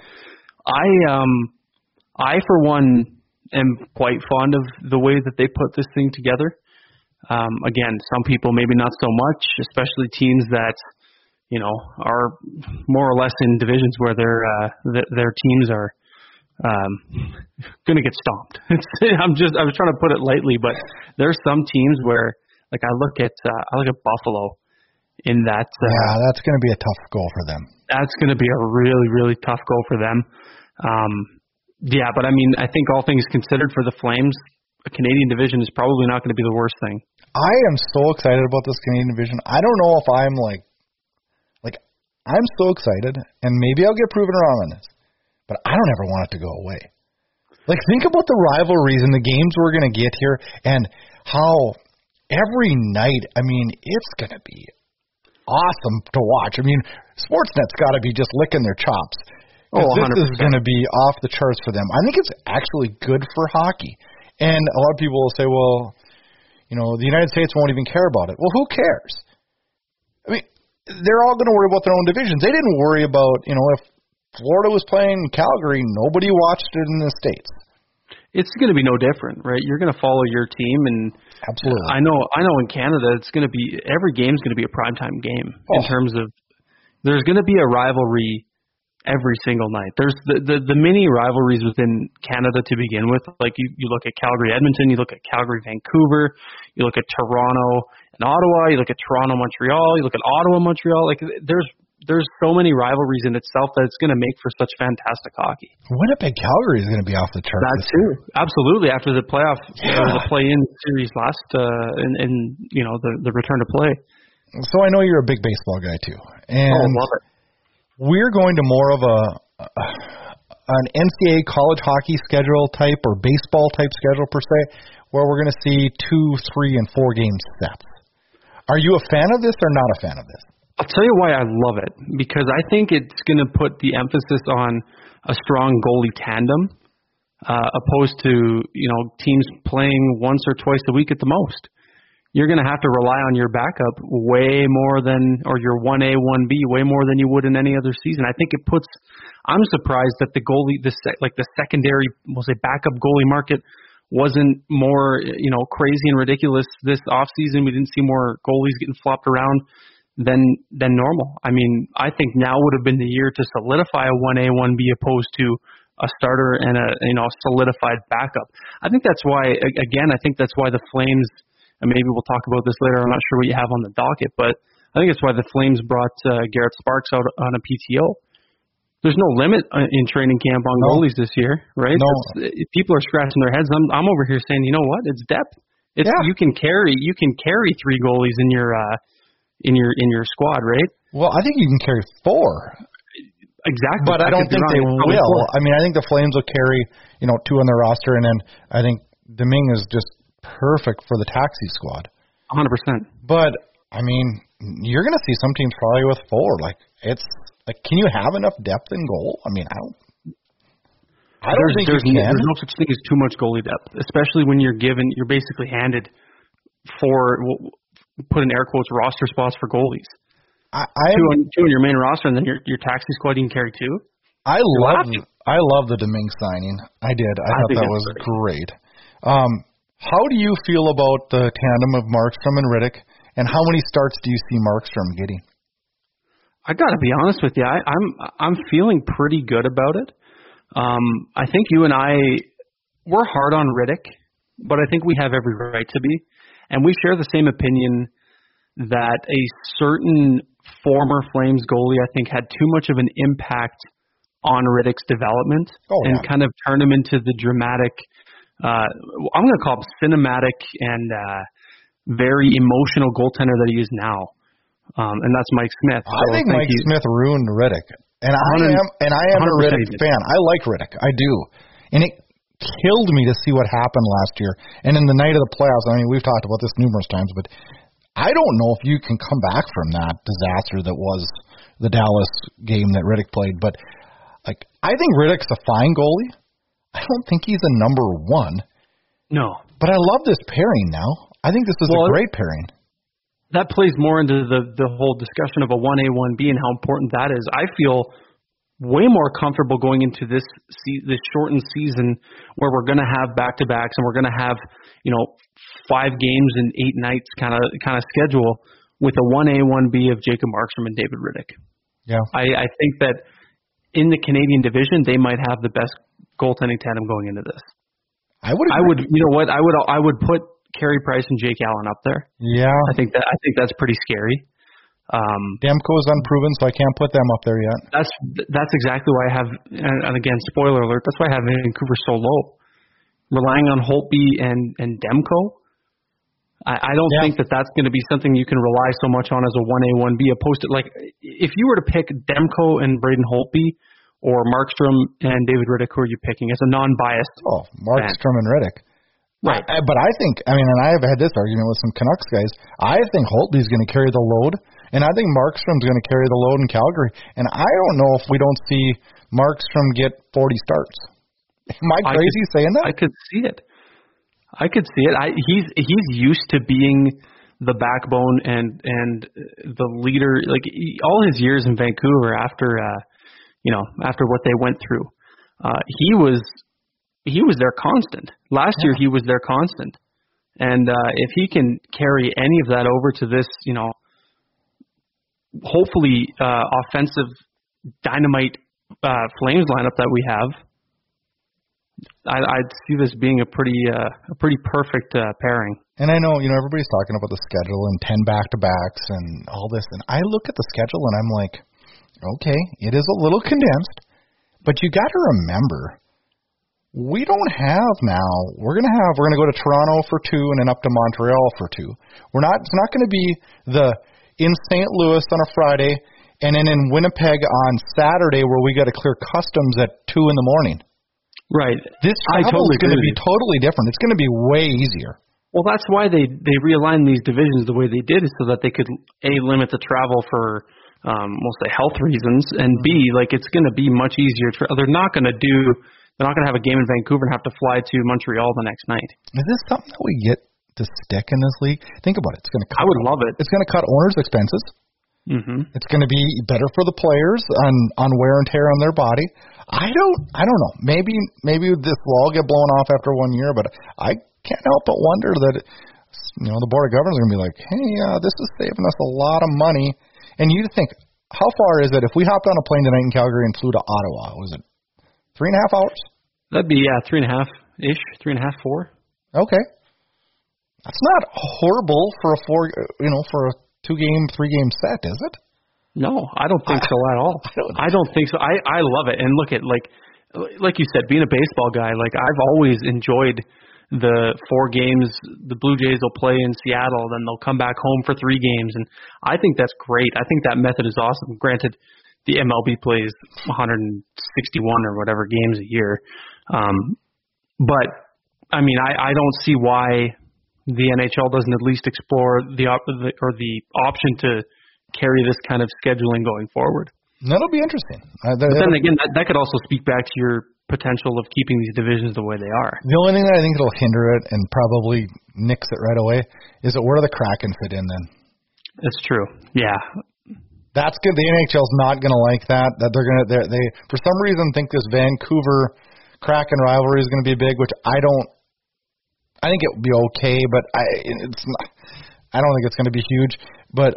B: I for one am quite fond of the way that they put this thing together. Again, some people maybe not so much, especially teams that are more or less in divisions where their teams are going to get stomped. I was trying to put it lightly, but there's some teams where, like I look at Buffalo. In that,
A: that's going to be a tough goal for them.
B: That's going to be a really, really tough goal for them. But I mean, I think all things considered for the Flames, a Canadian division is probably not going to be the worst thing.
A: I am so excited about this Canadian division. I don't know if I'm I'm so excited, and maybe I'll get proven wrong on this, but I don't ever want it to go away. Like, think about the rivalries and the games we're going to get here, and how every night, I mean, it's going to be awesome to watch. I mean, Sportsnet's got to be just licking their chops. This is going to be off the charts for them. I think it's actually good for hockey. And a lot of people will say, well, the United States won't even care about it. Well, who cares? I mean, they're all going to worry about their own divisions. They didn't worry about, if Florida was playing Calgary, nobody watched it in the States.
B: It's going to be no different, right? You're going to follow your team, and
A: absolutely.
B: I know. In Canada, it's going to be every game's going to be a primetime game in terms of there's going to be a rivalry every single night. There's the mini rivalries within Canada to begin with. Like you look at Calgary, Edmonton, you look at Calgary, Vancouver, you look at Toronto and Ottawa, you look at Toronto, Montreal, you look at Ottawa, Montreal. Like there's so many rivalries in itself that it's going to make for such fantastic hockey.
A: Winnipeg, Calgary is going to be off the charts.
B: That too, absolutely. After the playoff, the play-in series last, and the return to play.
A: So I know you're a big baseball guy too, and
B: love it.
A: We're going to more of an NCAA college hockey schedule type or baseball type schedule per se, where we're going to see 2, 3, and 4 game sets. Are you a fan of this or not a fan of this?
B: I'll tell you why I love it, because I think it's going to put the emphasis on a strong goalie tandem, opposed to teams playing once or twice a week at the most. You're going to have to rely on your backup way more than, or your 1A, 1B, way more than you would in any other season. I think it puts. I'm surprised that the goalie, the secondary, we'll say backup goalie market, wasn't more, crazy and ridiculous this offseason, we didn't see more goalies getting flopped around than normal. I mean, I think now would have been the year to solidify a 1A, 1B opposed to a starter and a solidified backup. I think that's why, again, that's why the Flames, and maybe we'll talk about this later, I'm not sure what you have on the docket, but I think it's why the Flames brought Garrett Sparks out on a PTO. There's no limit in training camp on goalies this year, right?
A: No.
B: People are scratching their heads. I'm over here saying, you know what? It's depth. You can carry 3 goalies in your squad, right?
A: Well, I think you can carry 4.
B: Exactly.
A: But I don't think they will. I mean, I think the Flames will carry, 2 on their roster, and then I think Domingue is just perfect for the taxi squad.
B: 100%.
A: But, I mean, you're going to see some teams probably with 4. Can you have enough depth in goal? I mean, I don't think you can.
B: There's no such thing as too much goalie depth, especially when you're basically handed 4, put in air quotes, roster spots for goalies. Two on your main roster, and then your taxi squad you can carry 2.
A: I love the Domingue signing. I did. I thought that was great. How do you feel about the tandem of Markstrom and Rittich, and how many starts do you see Markstrom getting?
B: I got to be honest with you. I'm feeling pretty good about it. I think you and we're hard on Rittich, but I think we have every right to be, and we share the same opinion that a certain former Flames goalie, I think, had too much of an impact on Rittich's development and kind of turned him into the dramatic, I'm going to call him cinematic and very emotional goaltender that he is now. And that's Mike Smith. So
A: I think Mike Smith ruined Rittich. And I am a Rittich fan. I like Rittich. I do. And it killed me to see what happened last year. And in the night of the playoffs, I mean, we've talked about this numerous times, but I don't know if you can come back from that disaster that was the Dallas game that Rittich played. But I think Rittich's a fine goalie. I don't think he's a number 1.
B: No.
A: But I love this pairing now. I think this is a great pairing.
B: That plays more into the whole discussion of a 1A, 1B and how important that is. I feel way more comfortable going into this shortened season where we're going to have back-to-backs and we're going to have 5 games and 8 nights kind of schedule with a 1A, 1B of Jacob Markstrom and David Rittich.
A: Yeah,
B: I think that in the Canadian division they might have the best goaltending tandem going into this. I would. You know what? I would put Carey Price and Jake Allen up there.
A: Yeah,
B: I think that's pretty scary.
A: Demko is unproven, so I can't put them up there yet.
B: That's exactly why I have, and again, spoiler alert, that's why I have Vancouver so low. Relying on Holtby and Demko, I don't think that's going to be something you can rely so much on as a 1A, 1B, opposed to, if you were to pick Demko and Braden Holtby or Markstrom and David Rittich, who are you picking as a non-biased
A: Markstrom
B: fan?
A: And Rittich.
B: Right.
A: But I think, and I have had this argument with some Canucks guys, I think Holtby's going to carry the load, and I think Markstrom's going to carry the load in Calgary. And I don't know if we don't see Markstrom get 40 starts. Am I crazy saying that?
B: I could see it. He's used to being the backbone and the leader. All his years in Vancouver after what they went through, he was their constant. Last year he was their constant, and if he can carry any of that over to this, hopefully offensive dynamite Flames lineup that we have. I'd see this being a pretty perfect pairing.
A: And I know, everybody's talking about the schedule and 10 back-to-backs and all this, and I look at the schedule and I'm like, okay, it is a little condensed, but you got to remember, we don't have now. We're going to go to Toronto for 2 and then up to Montreal for 2. It's not going to be in St. Louis on a Friday and then in Winnipeg on Saturday where we got to clear customs at 2 in the morning.
B: Right.
A: This travel is going to be totally different. It's going to be way easier.
B: Well, that's why they realigned these divisions the way they did, is so that they could limit the travel for mostly health reasons, and B, it's going to be much easier. They're not going to have a game in Vancouver and have to fly to Montreal the next night.
A: Is this something that we get to stick in this league? Think about it. It's going to.
B: I would love it.
A: It's going to cut owners' expenses.
B: Mm-hmm.
A: It's going to be better for the players on wear and tear on their body. I don't know. Maybe this will all get blown off after 1 year, but I can't help but wonder that the Board of Governors are going to be like, hey, this is saving us a lot of money. And you think, how far is it if we hopped on a plane tonight in Calgary and flew to Ottawa? Was it 3.5 hours?
B: That'd be 3.5-ish, 3.5, 4.
A: Okay, that's not horrible for a 2-game, 3-game set, is it?
B: No, I don't think so at all. I don't think so. I love it. And look at like you said, being a baseball guy, like I've always enjoyed the 4 games the Blue Jays will play in Seattle, then they'll come back home for 3 games, and I think that's great. I think that method is awesome. Granted, the MLB plays 161 or whatever games a year, but I mean, I don't see why the NHL doesn't at least explore the option to carry this kind of scheduling going forward.
A: That'll be interesting.
B: But then again, that could also speak back to your potential of keeping these divisions the way they are.
A: The only thing that I think that'll hinder it and probably nix it right away is that where do the Kraken fit in then?
B: That's true. Yeah.
A: That's good. The NHL's not going to like that. That they for some reason think this Vancouver Kraken rivalry is going to be big, which I think it would be okay, but it's not. I don't think it's going to be huge. But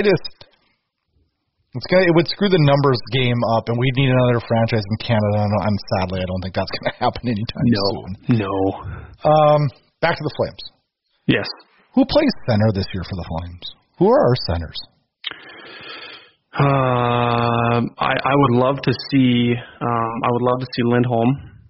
A: it would screw the numbers game up, and we'd need another franchise in Canada. And sadly, I don't think that's going to happen anytime soon.
B: No.
A: Back to the Flames.
B: Yes.
A: Who plays center this year for the Flames? Who are our centers?
B: I would love to see. I would love to see Lindholm.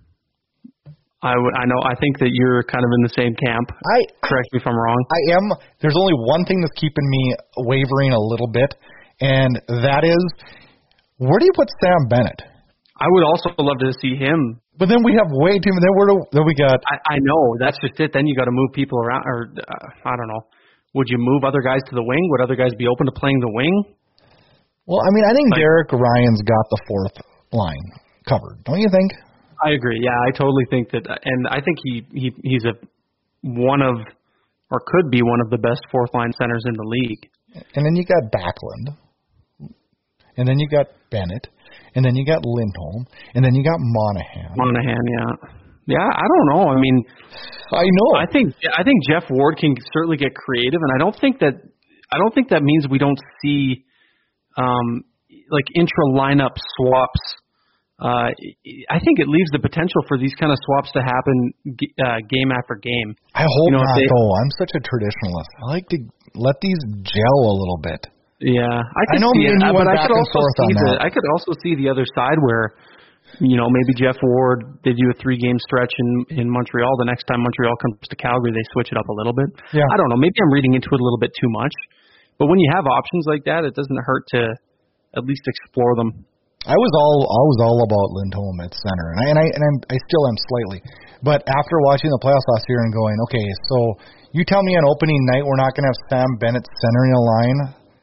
B: I think that you're kind of in the same camp. Correct me if I'm wrong.
A: I am. There's only one thing that's keeping me wavering a little bit, and that is, where do you put Sam Bennett?
B: I would also love to see him.
A: But then we have way too many. Then we got.
B: I know. That's just it. Then you got to move people around, or I don't know. Would you move other guys to the wing? Would other guys be open to playing the wing?
A: Well, I mean, I think Derek Ryan's got the 4th line covered. Don't you think?
B: I agree. Yeah, I totally think that, and I think he's one of, or could be one of the best 4th line centers in the league.
A: And then you got Backlund, and then you got Bennett, and then you got Lindholm, and then you got Monahan.
B: Yeah. I don't know. I mean,
A: I know.
B: I think Jeff Ward can certainly get creative, and I don't think that means we don't see like intra-lineup swaps. I think it leaves the potential for these kind of swaps to happen game after game.
A: I hope not, though. I'm such a traditionalist. I like to let these gel a little bit.
B: Yeah, I
A: know me and you went back and forth on that.
B: I could also see the other side where, maybe Jeff Ward, they do a 3-game stretch in Montreal. The next time Montreal comes to Calgary, they switch it up a little bit.
A: Yeah.
B: I don't know. Maybe I'm reading into it a little bit too much. But when you have options like that, it doesn't hurt to at least explore them.
A: I was all about Lindholm at center, and I still am slightly. But after watching the playoffs last year and going, okay, so you tell me on opening night we're not going to have Sam Bennett centering a line,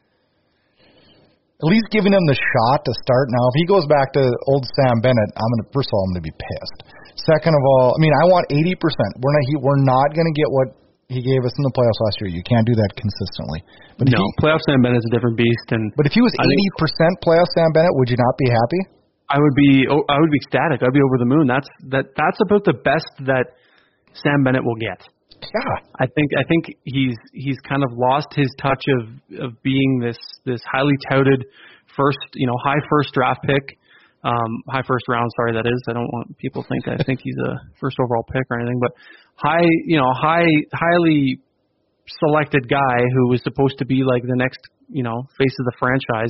A: at least giving him the shot to start. Now, if he goes back to old Sam Bennett, first of all, I'm going to be pissed. Second of all, I want 80%. We're not going to get what he gave us in the playoffs last year. You can't do that consistently. But
B: playoff Sam Bennett's a different beast.
A: But if he was 80% playoff Sam Bennett, would you not be happy?
B: I would be ecstatic. I'd be over the moon. That's about the best that Sam Bennett will get.
A: Yeah.
B: I think he's kind of lost his touch of being this highly touted high first draft pick. High first round, sorry, that is. I don't want people to think I think he's a first overall pick or anything, but highly selected guy who was supposed to be like the next, face of the franchise.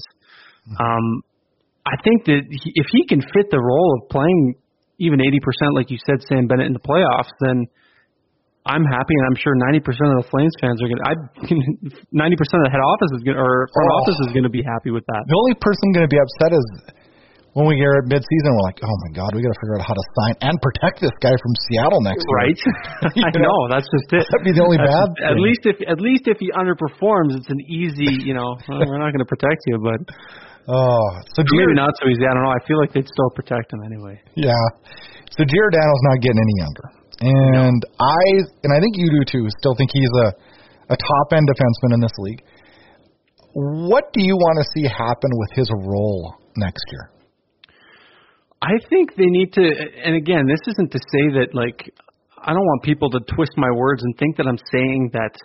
B: I think that if he can fit the role of playing even 80%, like you said, Sam Bennett in the playoffs, then I'm happy, and I'm sure 90% of the Flames fans are 90% of the head office front office is going to be happy with that.
A: The only person going to be upset is when we get at midseason, we're like, oh my God, we got to figure out how to sign and protect this guy from Seattle next year.
B: Right? I know, that's just it.
A: That'd be the only bad thing.
B: At least if he underperforms, it's an easy, we're not going to protect you, but
A: so
B: maybe not so easy. I don't know. I feel like they'd still protect him anyway.
A: Yeah. So Giordano's not getting any younger, and I think you do too. Still think he's a top end defenseman in this league. what do you want to see happen with his role next year?
B: I think they need to, and again, this isn't to say that, like, I don't want people to twist my words and think that I'm saying that,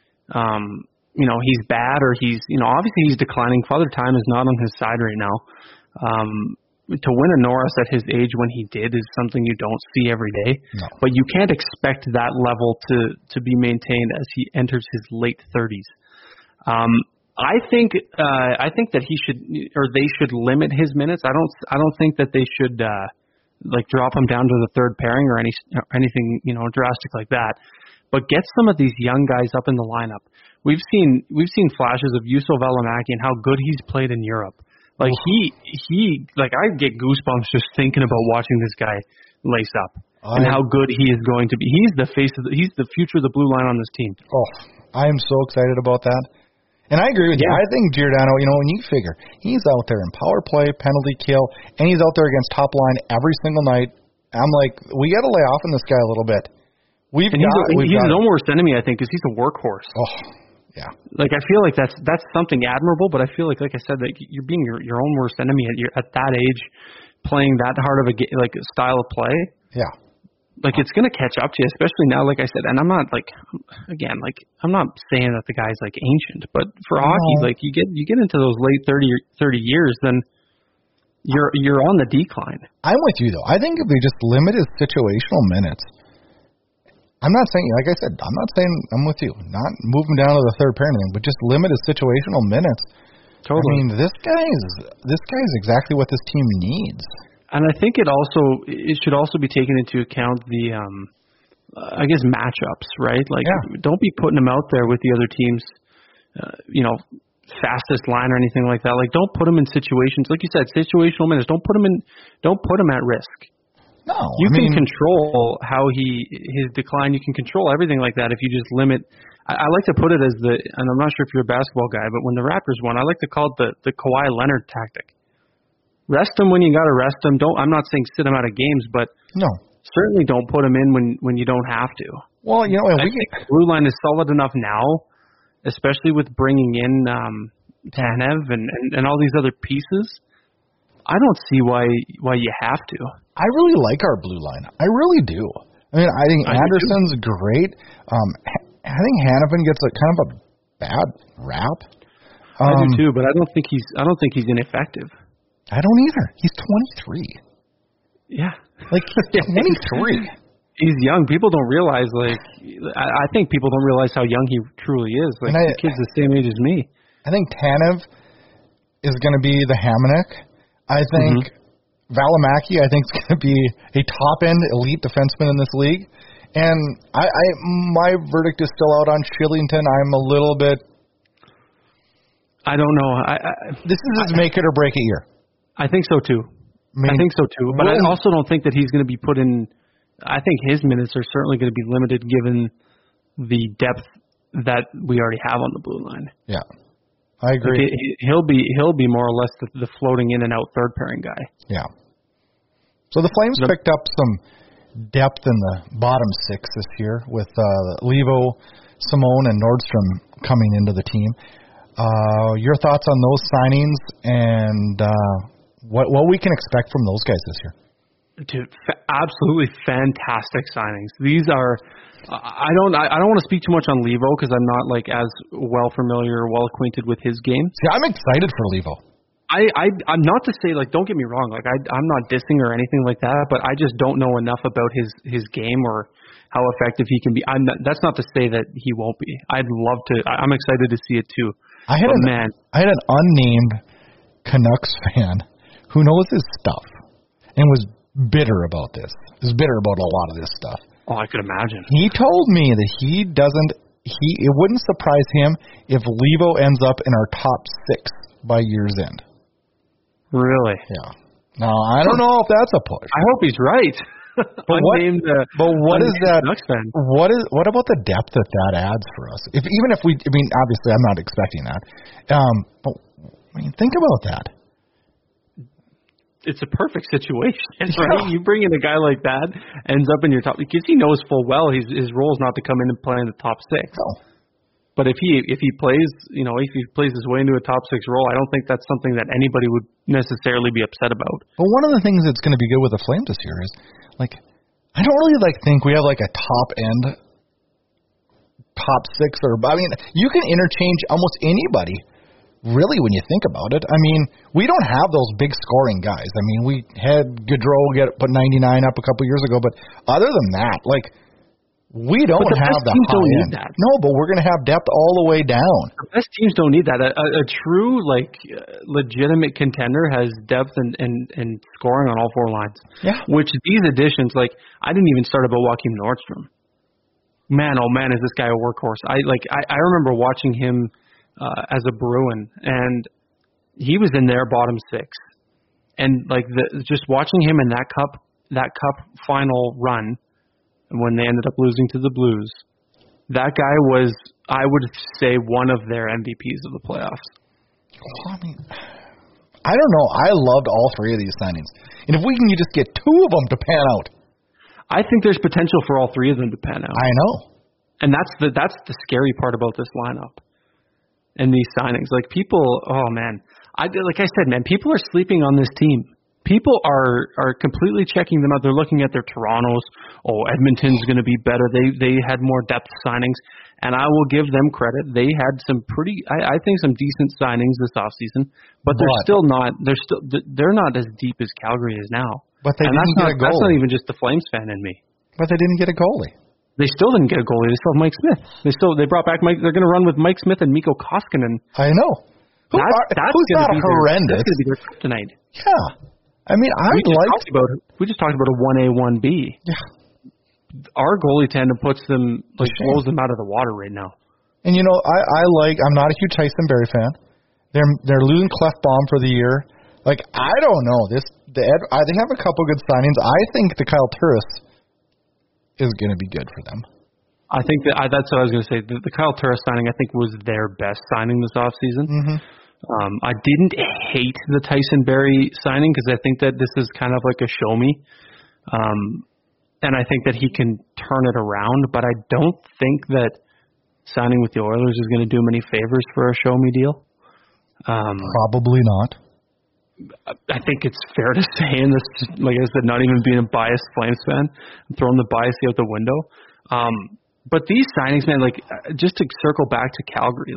B: he's bad or he's, obviously he's declining. Father Time is not on his side right now. To win a Norris at his age when he did is something you don't see every day.
A: No.
B: But you can't expect that level to be maintained as he enters his late 30s. I think that he should, or they should limit his minutes. I don't think that they should drop him down to the third pairing or anything drastic like that. But get some of these young guys up in the lineup. We've seen flashes of Juuso Välimäki and how good he's played in Europe. Like I get goosebumps just thinking about watching this guy lace up and how good he is going to be. He's the face of he's the future of the blue line on this team.
A: Oh, I am so excited about that. And I agree with you. I think Giordano, when you figure, he's out there in power play, penalty kill, and he's out there against top line every single night. I'm like, we got to lay off on this guy a little bit. He's his own worst enemy, I think, because he's a workhorse. Oh, yeah.
B: Like, I feel like that's something admirable, but I feel like I said, that you're being your own worst enemy at that age, playing that hard of a style of play.
A: Yeah.
B: Like, it's going to catch up to you, especially now, like I said. And I'm not, I'm not saying that the guy's, ancient. But for hockey, you get into those late 30 years, then you're on the decline.
A: I'm with you, though. I think if they just limit his situational minutes, I'm not saying, like I said, I'm not saying I'm with you. Not moving down to the third pair or anything, but just limit his situational minutes.
B: Totally.
A: I mean, this guy is exactly what this team needs.
B: And I think it should also be taken into account the, matchups, right? Don't be putting him out there with the other team's, fastest line or anything like that. Like, don't put him in situations, like you said, situational minutes. Don't put him at risk.
A: No,
B: you can control how his decline. You can control everything like that if you just limit. I like to put it as and I'm not sure if you're a basketball guy, but when the Raptors won, I like to call it the Kawhi Leonard tactic. Rest him when you got to rest him. I'm not saying sit him out of games, but certainly don't put him in when you don't have to.
A: Well,
B: I think the blue line is solid enough now, especially with bringing in Tanev and all these other pieces. I don't see why you have to.
A: I really like our blue line. I really do. I mean, I think Anderson's great. I think Hanifin gets kind of a bad rap.
B: I do too, but I don't think he's ineffective.
A: I don't either. He's 23.
B: Yeah.
A: He's 23.
B: He's young. People don't realize, I think people don't realize how young he truly is. The kid's the same age as me.
A: I think Tanev is going to be the Hamonic. I think Välimäki, I think, is going to be a top-end elite defenseman in this league. And my verdict is still out on Shillington. I'm a little bit...
B: I don't know.
A: This is his make it or break it year.
B: I think so too. I think so too. But I also don't think that he's going to be put in. I think his minutes are certainly going to be limited given the depth that we already have on the blue line.
A: Yeah, I agree.
B: He'll be more or less the floating in and out third pairing guy.
A: Yeah. So the Flames picked up some depth in the bottom six this year with Levo, Simone, and Nordstrom coming into the team. Your thoughts on those signings and what we can expect from those guys this year?
B: Dude, absolutely fantastic signings. These are. I don't want to speak too much on Levo because I'm not as well familiar or well acquainted with his game.
A: See, I'm excited for Levo.
B: I'm not to say don't get me wrong, I'm not dissing or anything like that, but I just don't know enough about his game or how effective he can be. That's not to say that he won't be. I'd love to. I'm excited to see it too.
A: I had an unnamed Canucks fan who knows his stuff and was bitter about this. Was bitter about a lot of this stuff.
B: Oh, I could imagine.
A: He told me that it wouldn't surprise him if Levo ends up in our top 6 by year's end.
B: Really?
A: Yeah. Now, I don't know if that's a push.
B: I hope he's right.
A: But what is that? What about the depth that adds for us? Obviously, I'm not expecting that. But think about that.
B: It's a perfect situation, right? You bring in a guy like that, ends up in your top, because he knows full well his role is not to come in and play in the top 6.
A: No.
B: But if he plays, if he plays his way into a top 6 role, I don't think that's something that anybody would necessarily be upset about.
A: But one of the things that's going to be good with the Flames this year is, like, I don't really think we have like a top end top 6 you can interchange almost anybody. Really, when you think about it, I mean, we don't have those big scoring guys. I mean, we had Gaudreau put 99 up a couple years ago, but other than that, like, we don't have the high end.
B: That.
A: No, but we're going to have depth all the way down.
B: The best teams don't need that. A true, legitimate contender has depth and scoring on all 4 lines.
A: Yeah.
B: Which these additions, I didn't even start about Joakim Nordstrom. Man, oh man, is this guy a workhorse? I remember watching him as a Bruin, and he was in their bottom 6, and just watching him in that cup final run, when they ended up losing to the Blues, that guy was, I would say, one of their MVPs of the playoffs.
A: Well, I mean, I don't know. I loved all 3 of these signings, and if we can just get 2 of them to pan out,
B: I think there's potential for all 3 of them to pan out.
A: I know,
B: and that's the scary part about this lineup. And these signings, people, oh man, like I said, man, people are sleeping on this team. People are completely checking them out. They're looking at their Torontos. Oh, Edmonton's going to be better. They had more depth signings, and I will give them credit. They had some I think some decent signings this offseason, but they're not as deep as Calgary is now.
A: But they didn't get a goalie.
B: That's not even just the Flames fan in me.
A: But they didn't get a goalie.
B: They still didn't get a goalie. They still have Mike Smith. They brought back Mike. They're going to run with Mike Smith and Mikko Koskinen.
A: I know. Who's not horrendous?
B: That's going to be their kryptonite.
A: Yeah. I mean,
B: we just talked about a 1A, 1B.
A: Yeah.
B: Our goalie tandem puts them, blows them out of the water right now.
A: And I'm not a huge Tyson Barrie fan. They're losing Clefbaum for the year. I don't know. They have a couple good signings. I think the Kyle Turris is going to be good for them.
B: I think that's what I was going to say. The Kyle Turris signing, I think, was their best signing this offseason.
A: Mm-hmm.
B: I didn't hate the Tyson Barrie signing because I think that this is kind of like a show me. And I think that he can turn it around, but I don't think that signing with the Oilers is going to do him any favors for a show me deal.
A: Probably not.
B: I think it's fair to say, and this, like I said, not even being a biased Flames fan, I'm throwing the bias out the window. But these signings, man, just to circle back to Calgary,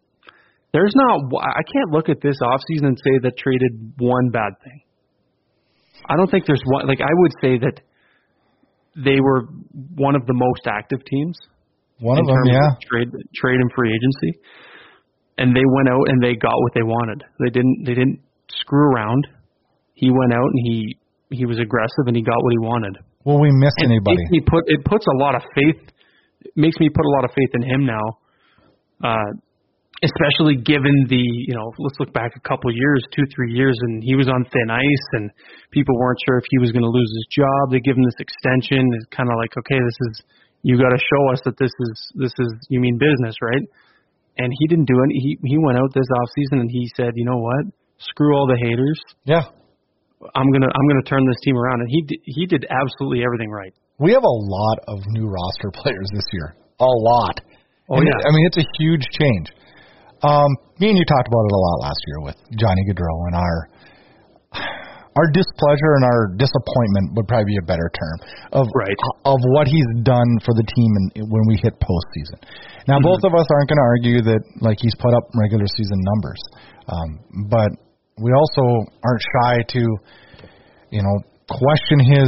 B: I can't look at this offseason and say that traded one bad thing. I don't think there's one. I would say that they were one of the most active teams.
A: One of them, yeah.
B: Trade and free agency, and they went out and they got what they wanted. They didn't screw around. He went out and he was aggressive and he got what he wanted.
A: Will we miss anybody?
B: It puts a lot of faith. It makes me put a lot of faith in him now, especially given let's look back a couple of years, 2-3 years, and he was on thin ice and people weren't sure if he was going to lose his job. They give him this extension. It's kind of like, okay, you got to show us that this is you mean business, right? And he didn't do any. He went out this offseason and he said, you know what? Screw all the haters.
A: Yeah.
B: I'm gonna turn this team around, and he did absolutely everything right.
A: We have a lot of new roster players this year. A lot.
B: Oh, yeah.
A: I mean, it's a huge change. Me and you talked about it a lot last year with Johnny Gaudreau, and our displeasure and our disappointment would probably be a better term of what he's done for the team when we hit postseason. Now, both of us aren't going to argue that he's put up regular season numbers, but we also aren't shy to, question his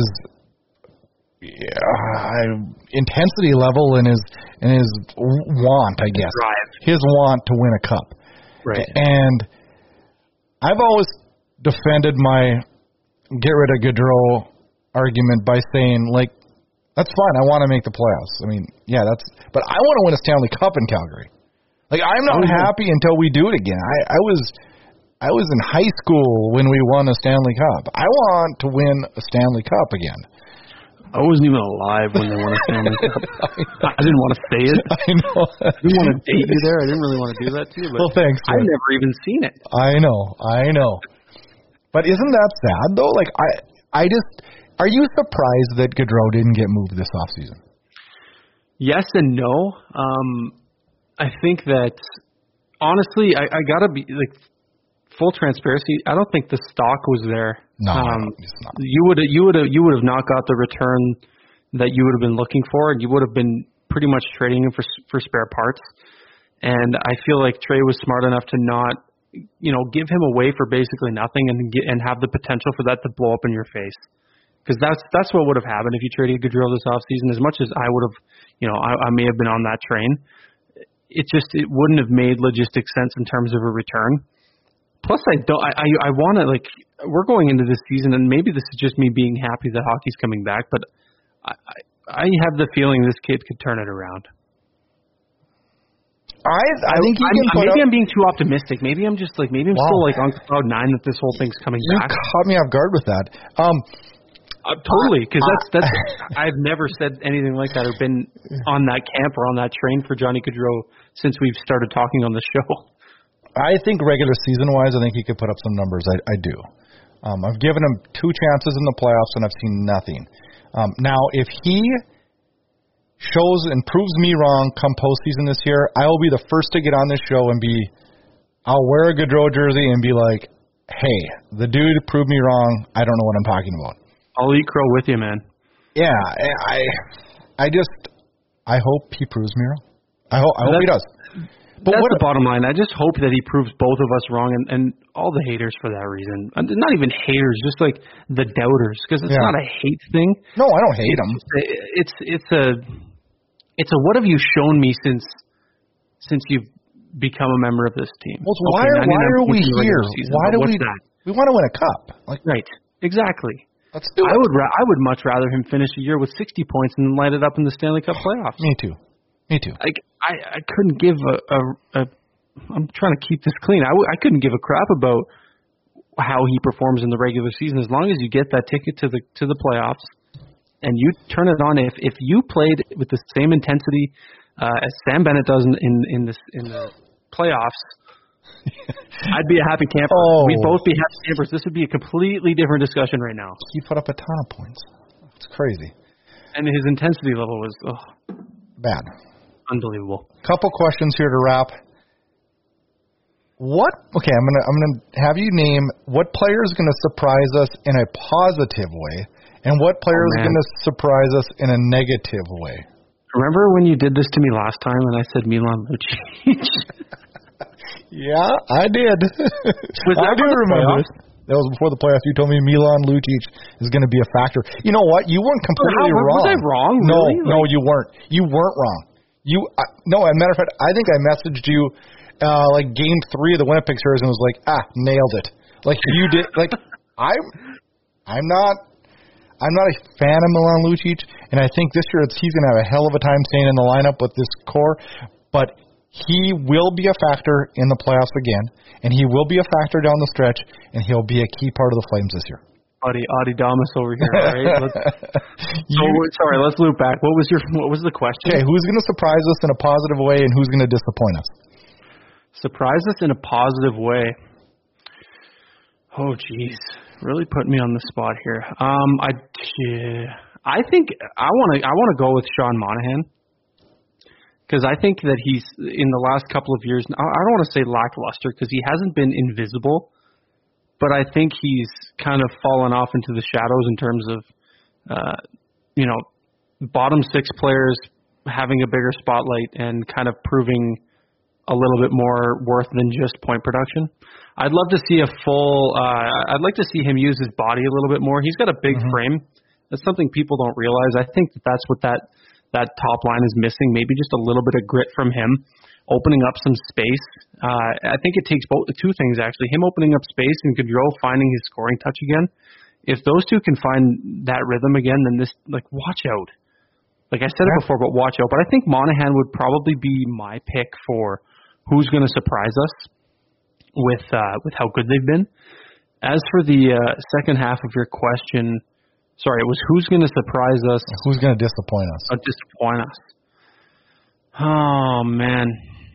A: intensity level and his want, I guess, his want to win a cup.
B: Right.
A: And I've always defended my get rid of Gaudreau argument by saying, that's fine. I want to make the playoffs. I mean, but I want to win a Stanley Cup in Calgary. I'm not happy until we do it again. I was in high school when we won a Stanley Cup. I want to win a Stanley Cup again.
B: I wasn't even alive when they won a Stanley Cup. I didn't want to say it.
A: I know.
B: I didn't want to date you there. I didn't really want to do that to you. But
A: well, thanks.
B: I've never even seen it.
A: I know. But isn't that sad, though? Are you surprised that Gaudreau didn't get moved this offseason?
B: Yes and no. I think that honestly, I gotta be like full transparency. I don't think the stock was there.
A: No, it's not.
B: You would have not got the return that you would have been looking for, and you would have been pretty much trading him for spare parts. And I feel like Trey was smart enough to not, give him away for basically nothing and have the potential for that to blow up in your face. Because that's what would have happened if you traded Gaudreau this offseason. As much as I would have, I may have been on that train, it wouldn't have made logistic sense in terms of a return. Plus, I want to, we're going into this season, and maybe this is just me being happy that hockey's coming back, but I have the feeling this kid could turn it around.
A: I think
B: maybe I'm being too optimistic. Maybe I'm just maybe I'm still on cloud nine that this whole thing's coming back.
A: You caught me off guard with that.
B: Totally, because that's I've never said anything like that or been on that camp or on that train for Johnny Gaudreau since we've started talking on the show.
A: I think regular season wise, I think he could put up some numbers. I do. I've given him 2 chances in the playoffs and I've seen nothing. Now, if he shows and proves me wrong come postseason this year, I will be the first to get on this show and I'll wear a Gaudreau jersey and be like, hey, the dude proved me wrong. I don't know what I'm talking about.
B: I'll eat crow with you, man.
A: Yeah, I hope he proves me wrong. I hope he does.
B: But that's the bottom line. I just hope that he proves both of us wrong and all the haters for that reason. Not even haters, just the doubters, because it's not a hate thing.
A: No, I don't hate him.
B: It's a what have you shown me since you've become a member of this team?
A: Well, why are we here? Why do we want to win a cup?
B: Right, exactly.
A: Let's do it.
B: I would much rather him finish a year with 60 points and light it up in the Stanley Cup playoffs.
A: Me too.
B: I couldn't give I'm trying to keep this clean. I couldn't give a crap about how he performs in the regular season as long as you get that ticket to the playoffs and you turn it on. If you played with the same intensity as Sam Bennett does in the playoffs, I'd be a happy camper. We'd both be happy campers. This would be a completely different discussion right now.
A: He put up a ton of points. It's crazy.
B: And his intensity level was
A: bad.
B: Unbelievable.
A: Couple questions here to wrap. Okay, I'm gonna have you name what player is gonna surprise us in a positive way, and what player is gonna surprise us in a negative way.
B: Remember when you did this to me last time, and I said Milan Lucic?
A: Yeah, I did. I do remember this. That was before the playoffs. You told me Milan Lucic is going to be a factor. You know what? You weren't completely wrong.
B: Was I wrong?
A: Really?
B: No,
A: you weren't. You weren't wrong. No, as a matter of fact, I think I messaged you game 3 of the Winnipeg series and was like, nailed it. You did. I'm not a fan of Milan Lucic, and I think this year he's going to have a hell of a time staying in the lineup with this core, but he will be a factor in the playoffs again, and he will be a factor down the stretch, and he'll be a key part of the Flames this year.
B: Adi Damas over here, all right? Sorry, let's loop back. What was the question?
A: Okay, who's going to surprise us in a positive way, and who's going to disappoint us?
B: Surprise us in a positive way. Oh, geez, really putting me on the spot here. I think I want to go with Sean Monahan. Because I think that he's, in the last couple of years, I don't want to say lackluster because he hasn't been invisible, but I think he's kind of fallen off into the shadows in terms of, bottom 6 players having a bigger spotlight and kind of proving a little bit more worth than just point production. I'd love to see I'd like to see him use his body a little bit more. He's got a big frame. That's something people don't realize. I think that's what that top line is missing, maybe just a little bit of grit from him, opening up some space. I think it takes two things, actually. Him opening up space and Gaudreau finding his scoring touch again. If those two can find that rhythm again, then this, watch out. I said it before, but watch out. But I think Monahan would probably be my pick for who's going to surprise us with how good they've been. As for the second half of your question, sorry, it was who's going to surprise us?
A: Who's going to disappoint us?
B: Disappoint us. Oh, man.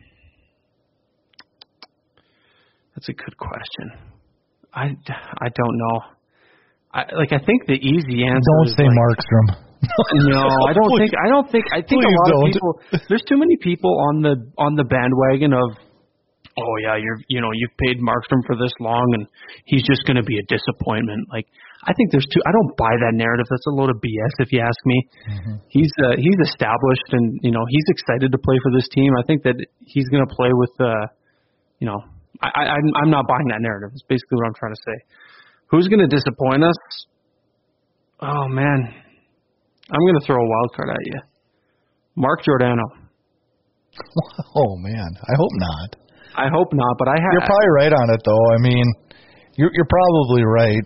B: That's a good question. I don't know. I think the easy answer
A: Don't say Markstrom.
B: No, I don't think. I think a lot of people. There's too many people on the bandwagon of, oh yeah, you've paid Markstrom for this long, and he's just going to be a disappointment. Like, I think there's I don't buy that narrative. That's a load of BS, if you ask me. Mm-hmm. He's established, and he's excited to play for this team. I think that he's going to play with I'm not buying that narrative. It's basically what I'm trying to say. Who's going to disappoint us? Oh man, I'm going to throw a wild card at you. Mark Giordano.
A: Oh man, I hope not.
B: I hope not, but
A: You're probably right on it, though. I mean, you're probably right.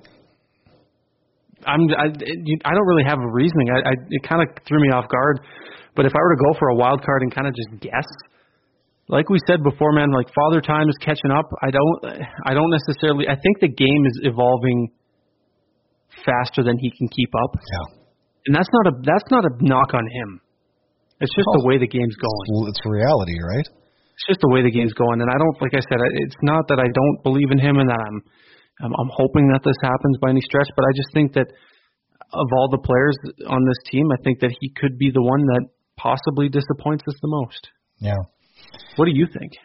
B: I don't really have a reasoning. It kind of threw me off guard. But if I were to go for a wild card and kind of just guess, like we said before, man, like Father Time is catching up. I don't necessarily. I think the game is evolving faster than he can keep up.
A: Yeah.
B: And that's not a knock on him. It's just the way the game's going.
A: It's reality, right?
B: It's just the way the game's going, and I don't, like I said, it's not that I don't believe in him and that I'm hoping that this happens by any stretch, but I just think that of all the players on this team, I think that he could be the one that possibly disappoints us the most.
A: Yeah.
B: What do you think?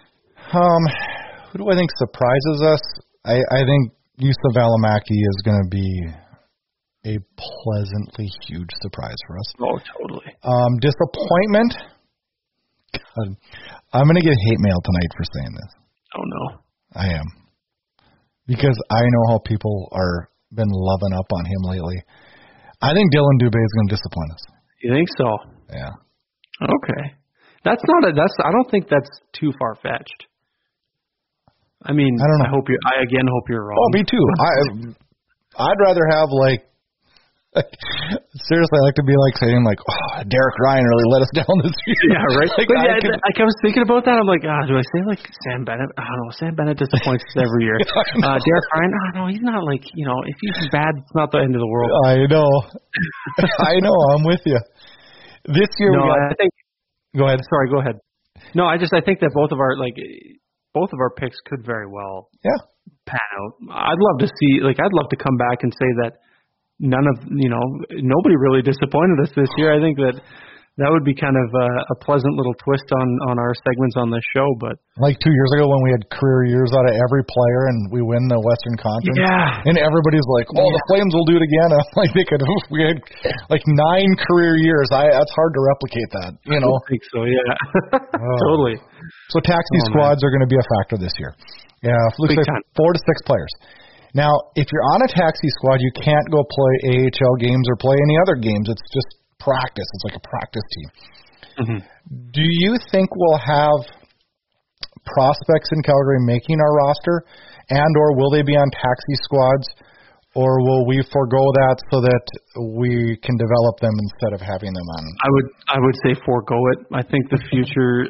A: Who do I think surprises us? I think Juuso Välimäki is going to be a pleasantly huge surprise for us.
B: Oh, totally.
A: Disappointment? God, I'm going to get hate mail tonight for saying this.
B: Oh, no.
A: I am. Because I know how people are been loving up on him lately. I think Dylan Dubé is going to disappoint us.
B: You think so?
A: Yeah.
B: Okay. I don't think that's too far-fetched. I mean,
A: I don't know.
B: I again hope you're wrong.
A: Oh, me too. I'd rather have seriously, I like to be saying Derek Ryan really let us down this year.
B: Yeah, right. I was thinking about that. I'm like, do I say Sam Bennett? I don't know. Sam Bennett disappoints us every year. Derek Ryan, no, he's not if he's bad, it's not the end of the world.
A: I know. I know. I'm with you. This year,
B: I think.
A: Go ahead.
B: Sorry, go ahead. No, I think that both of our picks could very well pan out. I'd love to see. I'd love to come back and say that. Nobody really disappointed us this year. I think that would be kind of a pleasant little twist on our segments on this show. But
A: 2 years ago when we had career years out of every player and we win the Western Conference, and everybody's like, "Oh, the Flames will do it again." I'm like, we had 9 career years. That's hard to replicate that.
B: I think so. Yeah, totally.
A: So taxi squads are going to be a factor this year. Yeah, it looks like 4 to 6 players. Now, if you're on a taxi squad, you can't go play AHL games or play any other games. It's just practice. It's like a practice team. Mm-hmm. Do you think we'll have prospects in Calgary making our roster, and or will they be on taxi squads, or will we forego that so that we can develop them instead of having them on?
B: I would say forego it. I think the future.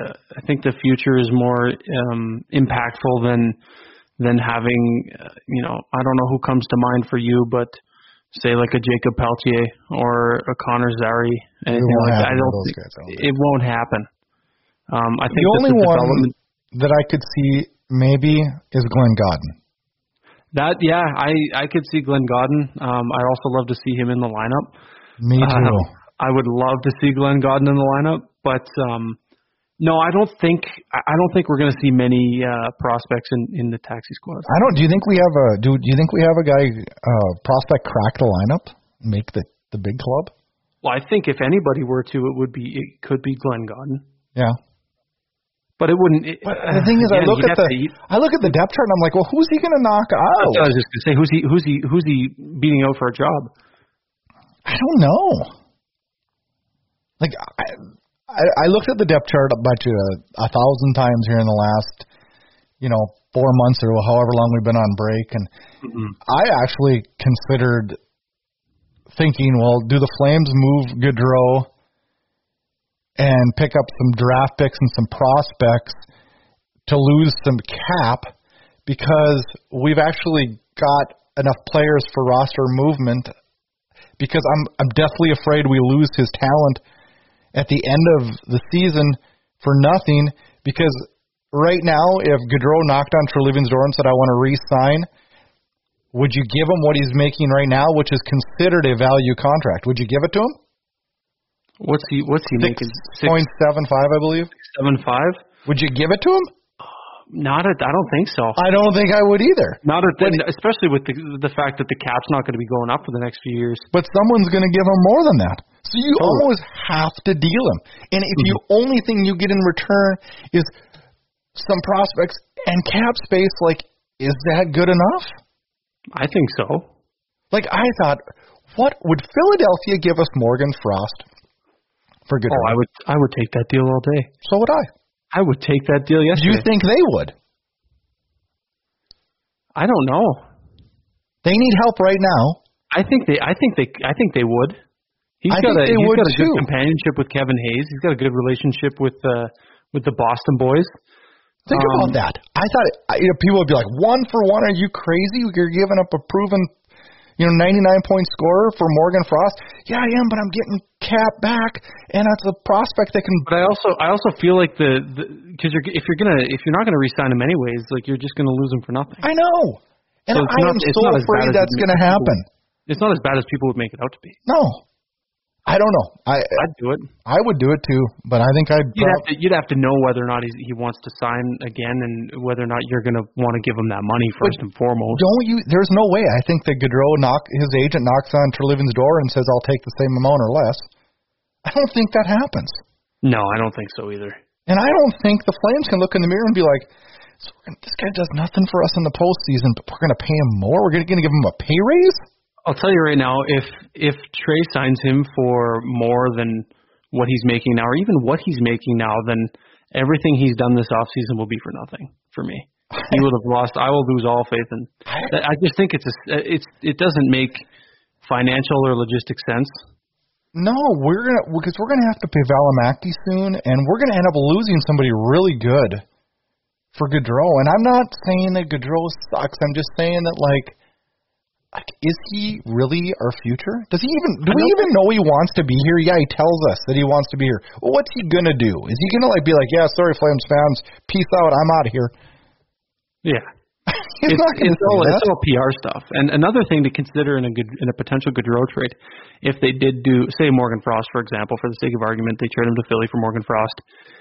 B: Is more impactful than having, I don't know who comes to mind for you, but say a Jacob Pelletier or a Connor Zary, anything like that. It won't happen. I think
A: the only one that I could see maybe is Glenn Gaudin.
B: I could see Glenn Gaudin. I'd also love to see him in the lineup.
A: Me too.
B: I would love to see Glenn Gaudin in the lineup, but no, I don't think we're going to see many prospects in the taxi squad.
A: Do you think we have a guy prospect crack the lineup, make the big club?
B: Well, I think if anybody were to, it could be Glenn Gaudin.
A: Yeah.
B: But it wouldn't.
A: But the thing is, I look at the depth chart and I'm like, well, who's he going to knock out?
B: I was just going to say, who's he beating out for a job?
A: I don't know. I looked at the depth chart a bunch of 1,000 times here in the last, 4 months or however long we've been on break, and I actually considered thinking, well, do the Flames move Gaudreau and pick up some draft picks and some prospects to lose some cap, because we've actually got enough players for roster movement, because I'm deathly afraid we lose his talent at the end of the season for nothing, because right now, if Gaudreau knocked on Treliving's door and said, I want to re-sign, Would you give him what he's making right now, which is considered a value contract? Would you give it to him?
B: What's he making?
A: 6.75, I believe.
B: 7.5?
A: Would you give it to him?
B: I don't think so.
A: I don't think I would either.
B: Especially with the fact that the cap's not going to be going up for the next few years.
A: But someone's going to give him more than that. So you almost have to deal him. And if you only thing you get in return is some prospects and cap space, like, is that good enough?
B: I think so.
A: Like, I thought, what would Philadelphia give us Morgan Frost for good?
B: I would take that deal all day.
A: So would I.
B: I would take that deal yesterday.
A: Do you think they would?
B: I don't know.
A: They need help right now.
B: I think they would. He's got a good companionship with Kevin Hayes. He's got a good relationship with the Boston boys.
A: Think about that. I thought people would be like, 1 for 1, are you crazy? You're giving up a proven 99-point scorer for Morgan Frost. Yeah, I am, but I'm getting Cap back, and that's a prospect that can.
B: But I also feel like because if you're not gonna re-sign him anyways, like, you're just gonna lose him for nothing.
A: I know, and I am so afraid that's gonna happen.
B: It's not as bad as people would make it out to be.
A: No, I don't know.
B: I'd do it.
A: I would do it too, but I think
B: you'd have to know whether or not he wants to sign again, and whether or not you're going to want to give him that money first and foremost.
A: There's no way. I think that Gaudreau his agent knocks on Treliving's door and says, "I'll take the same amount or less." I don't think that happens.
B: No, I don't think so either.
A: And I don't think the Flames can look in the mirror and be like, "This guy does nothing for us in the postseason, but we're going to pay him more. We're going to give him a pay raise."
B: I'll tell you right now, if Trey signs him for more than what he's making now, or even what he's making now, then everything he's done this offseason will be for nothing for me. He would have lost. I will lose all faith in. I just think it doesn't make financial or logistic sense.
A: No, because we're gonna have to pay Valimaki soon, and we're gonna end up losing somebody really good for Gaudreau. And I'm not saying that Gaudreau sucks. I'm just saying that, like, is he really our future? Do we even know he wants to be here? Yeah, he tells us that he wants to be here. Well, what's he gonna do? Is he gonna be like, "Yeah, sorry, Flames fans, peace out, I'm out of here"?
B: Yeah,
A: it's
B: all PR stuff. And another thing to consider in a potential Gaudreau trade, if they did do, say, Morgan Frost, for example, for the sake of argument, they trade him to Philly for Morgan Frost.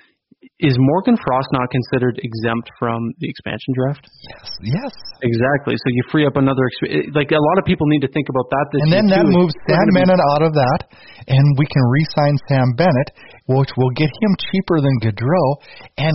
B: Is Morgan Frost not considered exempt from the expansion draft?
A: Yes.
B: Exactly. So you free up another, like, a lot of people need to think about that this year.
A: And then that moves Sam Bennett out of that, and we can re-sign Sam Bennett, which will get him cheaper than Gaudreau. And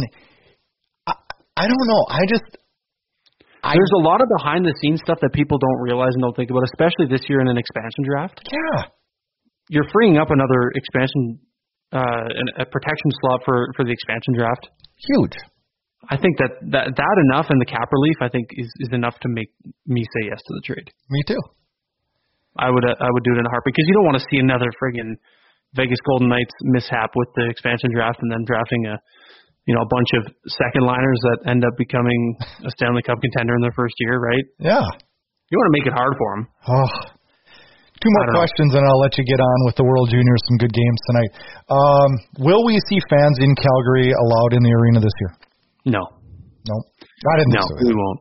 A: I don't know. There's a lot of behind-the-scenes stuff that people don't realize and don't think about, especially this year in an expansion draft. Yeah.
B: You're freeing up another expansion a protection slot for the expansion draft.
A: Huge.
B: I think that enough, and the cap relief, I think, is enough to make me say yes to the trade.
A: Me too.
B: I would do it in a heartbeat, because you don't want to see another friggin' Vegas Golden Knights mishap with the expansion draft and then drafting a bunch of second liners that end up becoming a Stanley Cup contender in their first year, right?
A: Yeah.
B: You want to make it hard for them.
A: Oh. Two more questions, and I'll let you get on with the World Juniors. Some good games tonight. Will we see fans in Calgary allowed in the arena this year?
B: No.
A: I didn't think so.
B: No, we won't.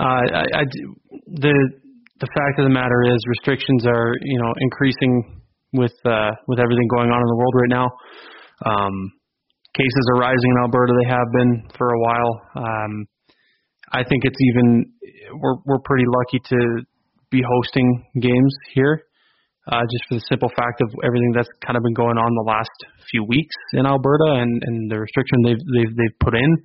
B: The fact of the matter is, restrictions are increasing with everything going on in the world right now. Cases are rising in Alberta. They have been for a while. I think it's we're pretty lucky to be hosting games here. Just for the simple fact of everything that's kind of been going on the last few weeks in Alberta and the restriction they've put in.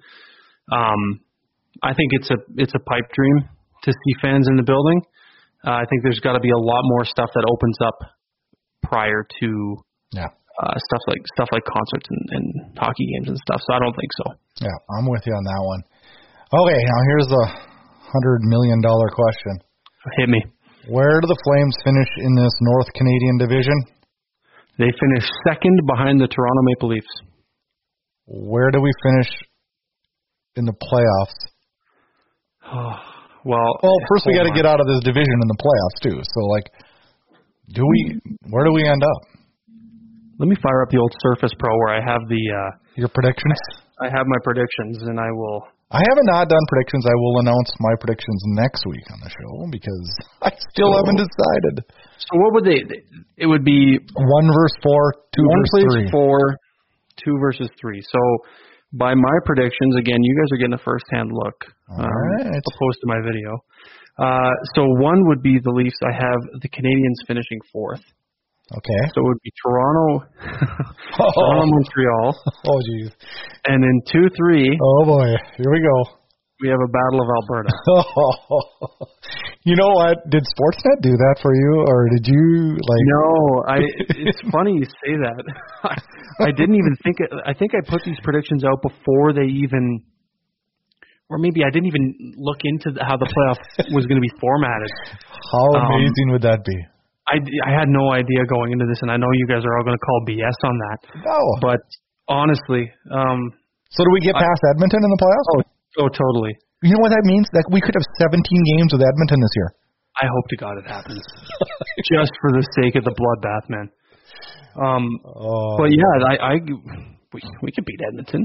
B: I think it's a pipe dream to see fans in the building. I think there's got to be a lot more stuff that opens up prior to stuff like concerts and hockey games and stuff. So I don't think so.
A: Yeah, I'm with you on that one. Okay, now here's the $100 million question.
B: Hit me.
A: Where do the Flames finish in this North Canadian division?
B: They finish second behind the Toronto Maple Leafs.
A: Where do we finish in the playoffs?
B: Well,
A: first we got to get out of this division in the playoffs too. So, like, where do we end up?
B: Let me fire up the old Surface Pro where I have your
A: predictions.
B: I have my predictions, and I will
A: I haven't not done predictions. I will announce my predictions next week on the show because I still haven't decided.
B: So what would they? It would be
A: 1 versus 4, 2 versus 3.
B: 4, 2 versus 3. So by my predictions, again, you guys are getting a first-hand look
A: right.
B: opposed to my video. So 1 would be the Leafs. I have the Canadians finishing 4th.
A: Okay.
B: So it would be Toronto, Toronto, Montreal.
A: Oh, geez.
B: And in 2-3.
A: Oh, boy. Here we go.
B: We have a Battle of Alberta.
A: You know what? Did Sportsnet do that for you, or did you like?
B: No, it's funny you say that. I didn't even think it. I think I put these predictions out before they even, or maybe I didn't even look into how the playoff was going to be formatted.
A: How amazing would that be?
B: I had no idea going into this, and I know you guys are all going to call BS on that.
A: No.
B: But honestly,
A: so do we get past Edmonton in the playoffs?
B: Oh, totally.
A: You know what that means? That we could have 17 games with Edmonton this year.
B: I hope to God it happens. Just for the sake of the bloodbath, man. But yeah, we could beat Edmonton.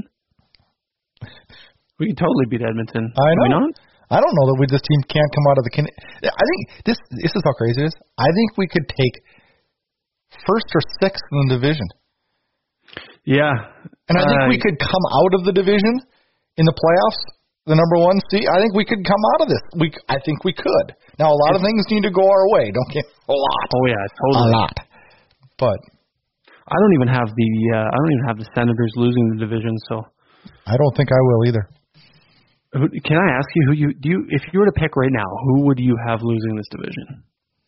B: We could totally beat Edmonton.
A: I know.
B: Can we not?
A: I don't know that this team can't come out of the. I think this is how crazy it is. I think we could take 1st or 6th in the division.
B: Yeah.
A: And I think we could come out of the division in the playoffs, the number 1 seed. I think we could come out of this. I think we could. Now, a lot of things need to go our way. Don't get a lot.
B: Oh yeah, totally.
A: A lot. But
B: I don't even have the Senators losing the division. So
A: I don't think I will either.
B: Can I ask you if you were to pick right now, who would you have losing this division?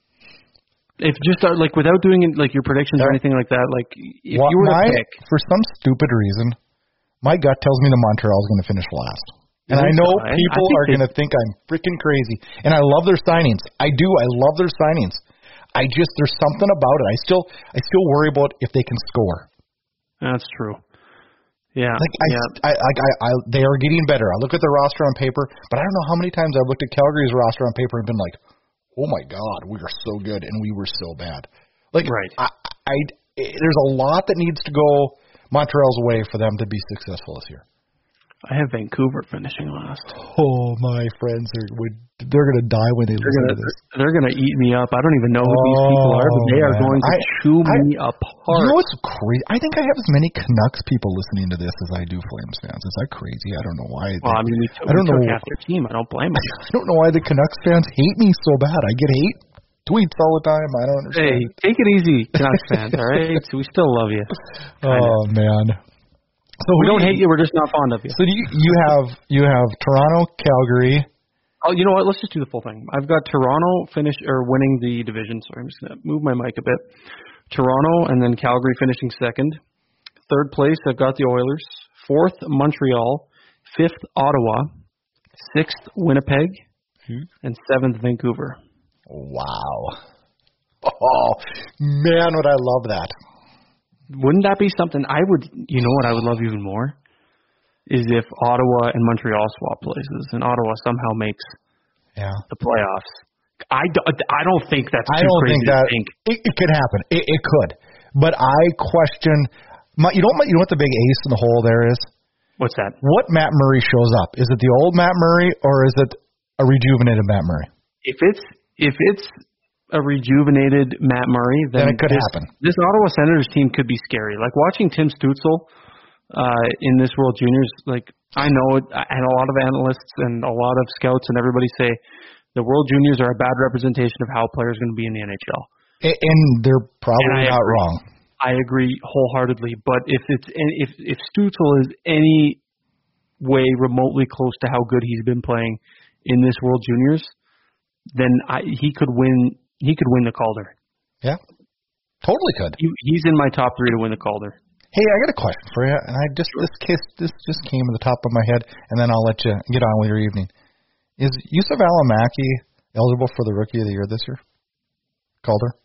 B: If just like without doing like your predictions or anything like that, like if you were to pick
A: for some stupid reason, my gut tells me the Montreal's going to finish last. And I know people are going to think I'm freaking crazy. And I love their signings. I do. I love their signings. There's something about it. I still worry about if they can score.
B: That's true. Yeah.
A: They are getting better. I look at their roster on paper, but I don't know how many times I've looked at Calgary's roster on paper and been like, oh my God, we are so good and we were so bad. Like,
B: right.
A: There's a lot that needs to go Montreal's way for them to be successful this year.
B: I have Vancouver finishing last.
A: Oh, my friends, they're going to die when they listen to this.
B: They're going to eat me up. I don't even know who these people are, but they are going to chew me apart.
A: You know what's crazy? I think I have as many Canucks people listening to this as I do Flames fans. Is that crazy? I don't know why.
B: Well, we took half their team. I don't blame them.
A: I don't know why the Canucks fans hate me so bad. I get hate tweets all the time. I don't understand.
B: Hey, take it easy, Canucks fans, all right? We still love you.
A: Oh, man.
B: So we don't hate you. We're just not fond of you.
A: So you have Toronto, Calgary.
B: Oh, you know what? Let's just do the full thing. I've got Toronto winning the division. Sorry, I'm just gonna move my mic a bit. Toronto and then Calgary finishing 2nd. 3rd place, I've got the Oilers. 4th, Montreal. 5th, Ottawa. 6th, Winnipeg. And 7th, Vancouver.
A: Wow. Oh man, would I love that.
B: Wouldn't that be something? You know what I would love even more? Is if Ottawa and Montreal swap places and Ottawa somehow makes the playoffs. I don't think that's too crazy to think.
A: It could happen. It could. But I question, you know what the big ace in the hole there is?
B: What's that?
A: What Matt Murray shows up. Is it the old Matt Murray or is it a rejuvenated Matt Murray?
B: If it's a rejuvenated Matt Murray, then
A: it could happen.
B: This Ottawa Senators team could be scary. Like watching Tim Stützle in this World Juniors, like I know it, and a lot of analysts and a lot of scouts and everybody say the World Juniors are a bad representation of how players are going to be in the NHL.
A: And they're probably not wrong.
B: I agree wholeheartedly. But if Stützle is any way remotely close to how good he's been playing in this World Juniors, then he could win. He could win the Calder.
A: Yeah, totally could.
B: He's in my top 3 to win the Calder.
A: Hey, I got a question for you, and this just came to the top of my head, and then I'll let you get on with your evening. Is Yusuf Alamaki eligible for the Rookie of the Year this year? Calder?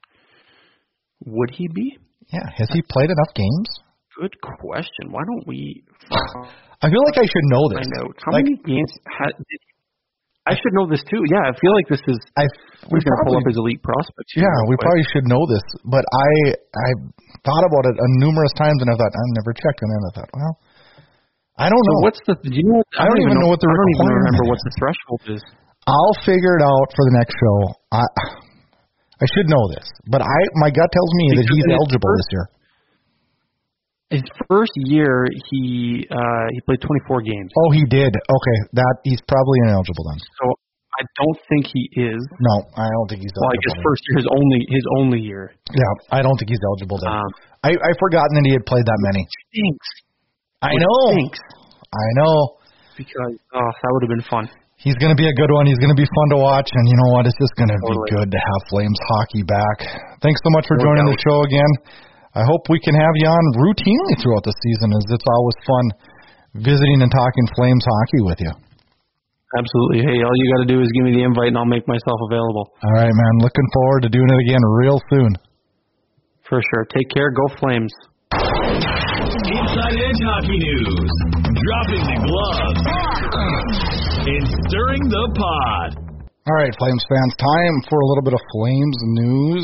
B: Would he be?
A: Yeah. Has he played enough games?
B: Good question. Why don't we?
A: I feel like I should know this.
B: How many games I should know this too. Yeah, I feel like this is. We're going to pull up his elite prospects.
A: Yeah, we probably should know this. But I thought about it numerous times, and I thought I've never checked, and then I thought, well, I don't know.
B: So what's the? Do you know?
A: I don't even know what the
B: I don't even
A: requirement
B: remember
A: is.
B: what the threshold is.
A: I'll figure it out for the next show. I should know this, but my gut tells me that he's eligible this year.
B: His first year, he played 24 games.
A: Oh, he did. Okay, he's probably ineligible then.
B: So I don't think he is.
A: No, I don't think he's eligible.
B: Well, I guess first year is his only year.
A: Yeah, I don't think he's eligible then. I've forgotten that he had played that many.
B: Stinks.
A: I know.
B: Stinks.
A: I know.
B: Because that would have been fun.
A: He's going to be a good one. He's going to be fun to watch, and you know what? It's just going to be good to have Flames hockey back. Thanks so much for joining the show again. I hope we can have you on routinely throughout the season, as it's always fun visiting and talking Flames hockey with you.
B: Absolutely. Hey, all you got to do is give me the invite, and I'll make myself available.
A: All right, man. Looking forward to doing it again real soon.
B: For sure. Take care. Go Flames.
C: Inside Edge Hockey News. Dropping the gloves. And stirring the pot.
A: All right, Flames fans, time for a little bit of Flames news.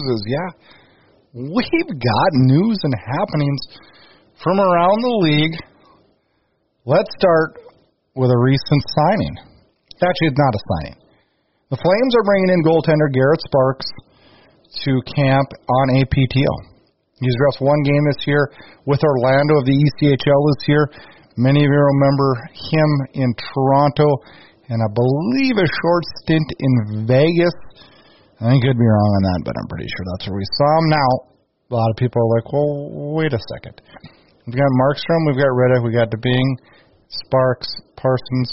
A: We've got news and happenings from around the league. Let's start with a recent signing. Actually, it's not a signing. The Flames are bringing in goaltender Garrett Sparks to camp on a PTO. He's dressed one game this year with Orlando of the ECHL this year. Many of you remember him in Toronto, and I believe a short stint in Vegas. I could be wrong on that, but I'm pretty sure that's where we saw him. Now, a lot of people are like, well, wait a second. We've got Markstrom, we've got Riddick, we've got DeBing, Sparks, Parsons.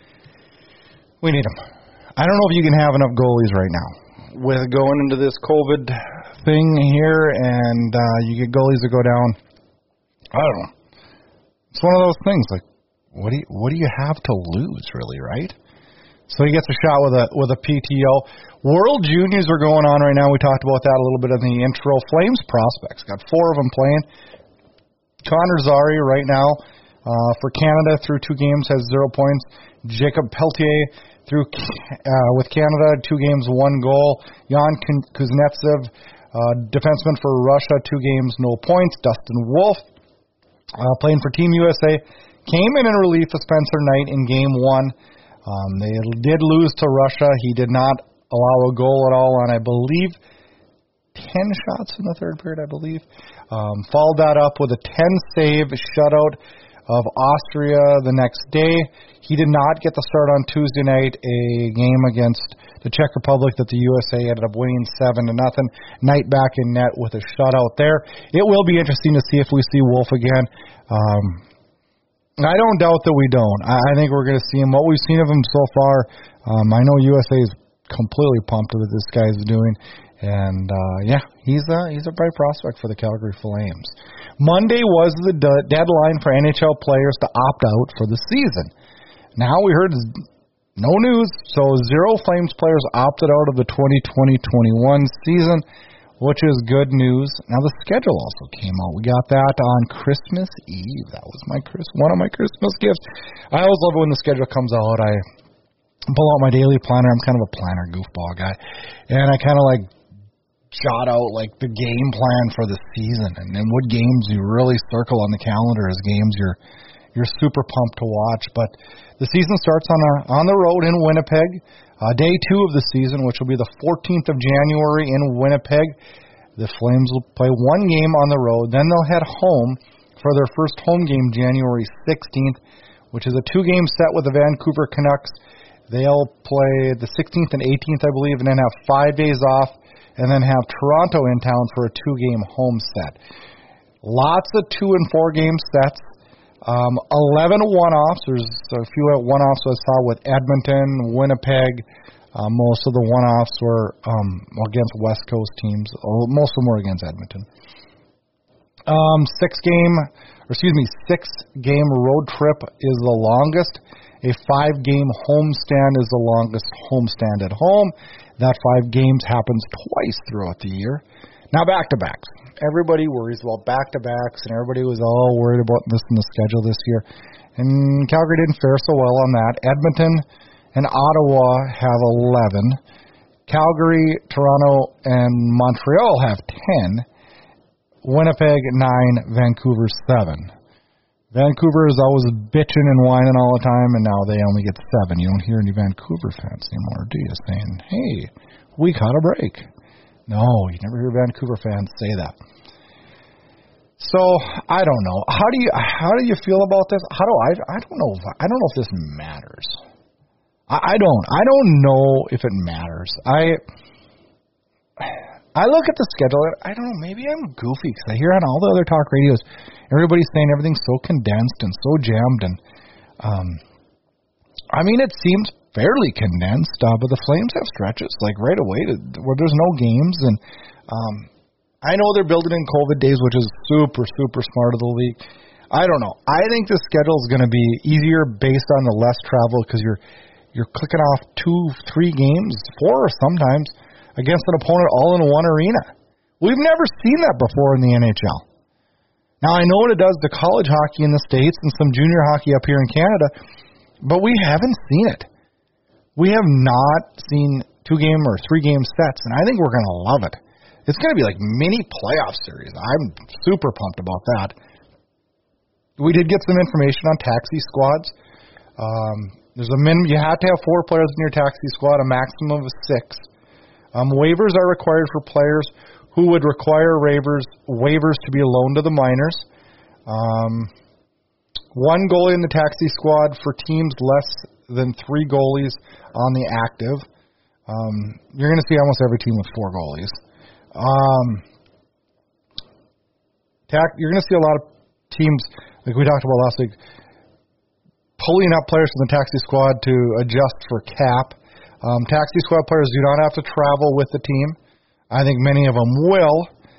A: We need them. I don't know if you can have enough goalies right now. With going into this COVID thing here, and you get goalies that go down, I don't know. It's one of those things, like, what do you have to lose, really, right? So he gets a shot with a PTO. World Juniors are going on right now. We talked about that a little bit in the intro. Flames prospects, got 4 of them playing. Connor Zary right now for Canada through 2 games has 0 points. Jacob Pelletier through with Canada, 2 games, 1 goal. Jan Kuznetsov, defenseman for Russia, 2 games, no points. Dustin Wolf, playing for Team USA, came in relief of Spencer Knight in Game 1. They did lose to Russia. He did not allow a goal at all on, I believe, 10 shots in the third period, I believe. Followed that up with a 10-save shutout of Austria the next day. He did not get the start on Tuesday night, a game against the Czech Republic that the USA ended up winning 7-0. Knight back in net with a shutout there. It will be interesting to see if we see Wolf again. I don't doubt that we don't. I think we're going to see him. What we've seen of him so far, I know USA is completely pumped with what this guy's doing. And, he's a bright prospect for the Calgary Flames. Monday was the deadline for NHL players to opt out for the season. Now we heard no news, so 0 Flames players opted out of the 2020-21 season, which is good news. Now the schedule also came out. We got that on Christmas Eve. That was one of my Christmas gifts. I always love it when the schedule comes out. I pull out my daily planner. I'm kind of a planner goofball guy, and I kind of like jot out like the game plan for the season and then what games you really circle on the calendar as games you're super pumped to watch. But the season starts on the road in Winnipeg. Day 2 of the season, which will be the 14th of January in Winnipeg. The Flames will play 1 game on the road. Then they'll head home for their first home game January 16th, which is a 2-game set with the Vancouver Canucks. They'll play the 16th and 18th, I believe, and then have 5 days off, and then have Toronto in town for a 2-game home set. Lots of 2 and 4 game sets. 11 one-offs. There's a few one-offs I saw with Edmonton, Winnipeg. Most of the one-offs were against West Coast teams. Most of them were against Edmonton. 6-game road trip is the longest. A 5-game homestand is the longest homestand at home. That 5 games happens twice throughout the year. Now back-to-backs. Everybody worries about back-to-backs, and everybody was all worried about this in the schedule this year. And Calgary didn't fare so well on that. Edmonton and Ottawa have 11. Calgary, Toronto, and Montreal have 10. Winnipeg, 9. Vancouver, 7. Vancouver is always bitching and whining all the time, and now they only get 7. You don't hear any Vancouver fans anymore, do you? Saying, hey, we caught a break. No, you never hear Vancouver fans say that. So I don't know. How do you feel about this? I don't know. I don't know if this matters. I don't know if it matters. I look at the schedule, and I don't know, maybe I'm goofy because I hear on all the other talk radios, everybody's saying everything's so condensed and so jammed, and I mean, it seems fairly condensed, but the Flames have stretches, like right away, where there's no games, and I know they're building in COVID days, which is super, super smart of the league. I don't know. I think the schedule is going to be easier based on the less travel because you're clicking off 2-3 games, 4 sometimes, against an opponent all in one arena. We've never seen that before in the NHL. Now, I know what it does to college hockey in the States and some junior hockey up here in Canada, but we haven't seen it. We have not seen 2-game or 3-game sets, and I think we're going to love it. It's going to be like mini playoff series. I'm super pumped about that. We did get some information on taxi squads. There's a minimum. You have to have 4 players in your taxi squad, a maximum of 6. Waivers are required for players who would require waivers to be loaned to the minors. 1 goalie in the taxi squad for teams less than 3 goalies on the active. You're going to see almost every team with 4 goalies. You're going to see a lot of teams, like we talked about last week, pulling up players from the taxi squad to adjust for cap. Taxi squad players do not have to travel with the team. I think many of them will.